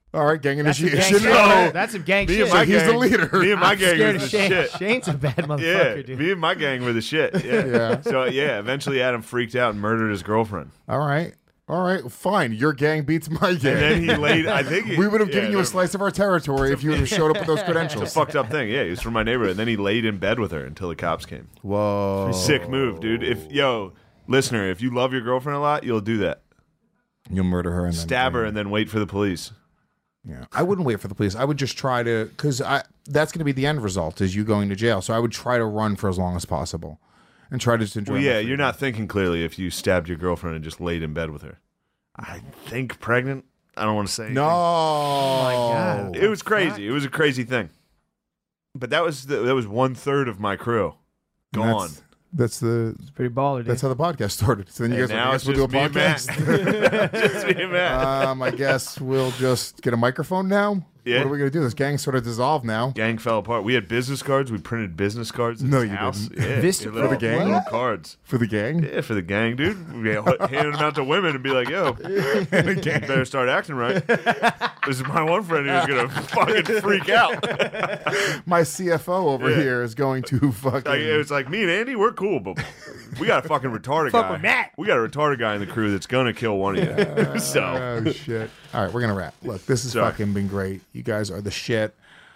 All right, gang That's some gang initiation. shit. No. That's some gang Me shit. and my He's gang, the leader. Me and my I'm gang scared was of the Shane. shit. Shane's a bad motherfucker, Yeah, dude. me and my gang were the shit. Yeah. Yeah. So yeah, eventually Adam freaked out and murdered his girlfriend. All right. Fine. Your gang beats my gang. And then he laid. I think we would have given you a slice of our territory if you would have showed up with those It's credentials. a fucked up thing. Yeah, he was from my neighborhood. And then he laid in bed with her until the cops came. Whoa. Sick move, dude. Listener, if you love your girlfriend a lot, you'll do that. You'll murder her and then Stab her and then wait for the police. Yeah, I wouldn't wait for the police. I would just try to, because that's going to be the end result, is you going to jail. So I would try to run for as long as possible and try to just enjoy. Well, my yeah, freedom. you're not thinking clearly if you stabbed your girlfriend and just laid in bed with her. I think pregnant. I don't want to say. No. Oh my God. It was crazy. It was a crazy thing. But that was 1/3 of my crew gone. That's It's pretty baller, dude. That's how the podcast started. So then you And guys now I it's guess we'll do a just me and podcast. Just me and Matt. I guess we'll just get a microphone now. Yeah. What are we gonna do? This gang sort of dissolved now. Gang fell apart. We had business cards. We printed business cards. In No, his you house. didn't. Yeah, This- yeah, for the gang? little cards For the gang? Yeah, for the gang, dude. We handed them out to women and be like, "Yo, you better start acting right." This is my one friend who's gonna fucking freak out. My CFO over Yeah. here is going to fucking. Like, it was like me and Andy, we're cool, but we got a fucking retarded Fuck guy. with Matt. We got a retarded guy in the crew that's gonna kill one of you. So Oh shit! All right, we're gonna wrap. Look, this has Sorry. fucking been great. You guys are the shit.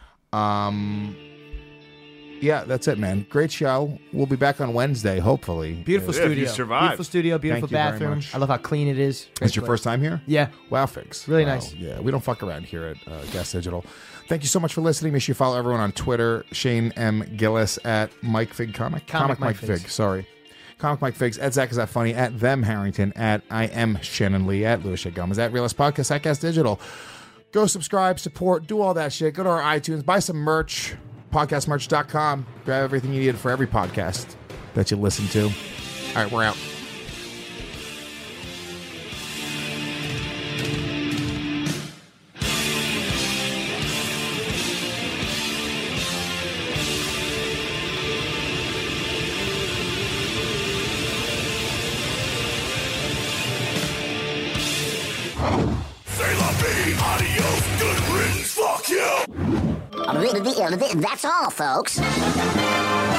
Yeah, that's it, man. Great show. We'll be back on Wednesday, hopefully. Beautiful Yeah, if studio. you survive. Beautiful studio. Beautiful Thank you very bathroom. much. I love how clean it is. It's your first time here? Yeah. Wow, fix. Really Wow. nice. Yeah, we don't fuck around here at Gas Digital. Thank you so much for listening. Make sure you follow everyone on Twitter. Shane M. Gillis at Mike Fig Comic. Comic Mike Fig. Figs. Sorry. Comic Mike Figs. At Zach Is That Funny. At Them Harrington. At I Am Shannon Lee. At Louis J. Gomez. At Realist Podcast. At Gas Digital. Go subscribe, support, do all that shit. Go to our iTunes. Buy some merch. Podcastmerch.com. Grab everything you need for every podcast that you listen to. All right, we're out. Say la vie, adios, good riddance, fuck you. That's all, folks.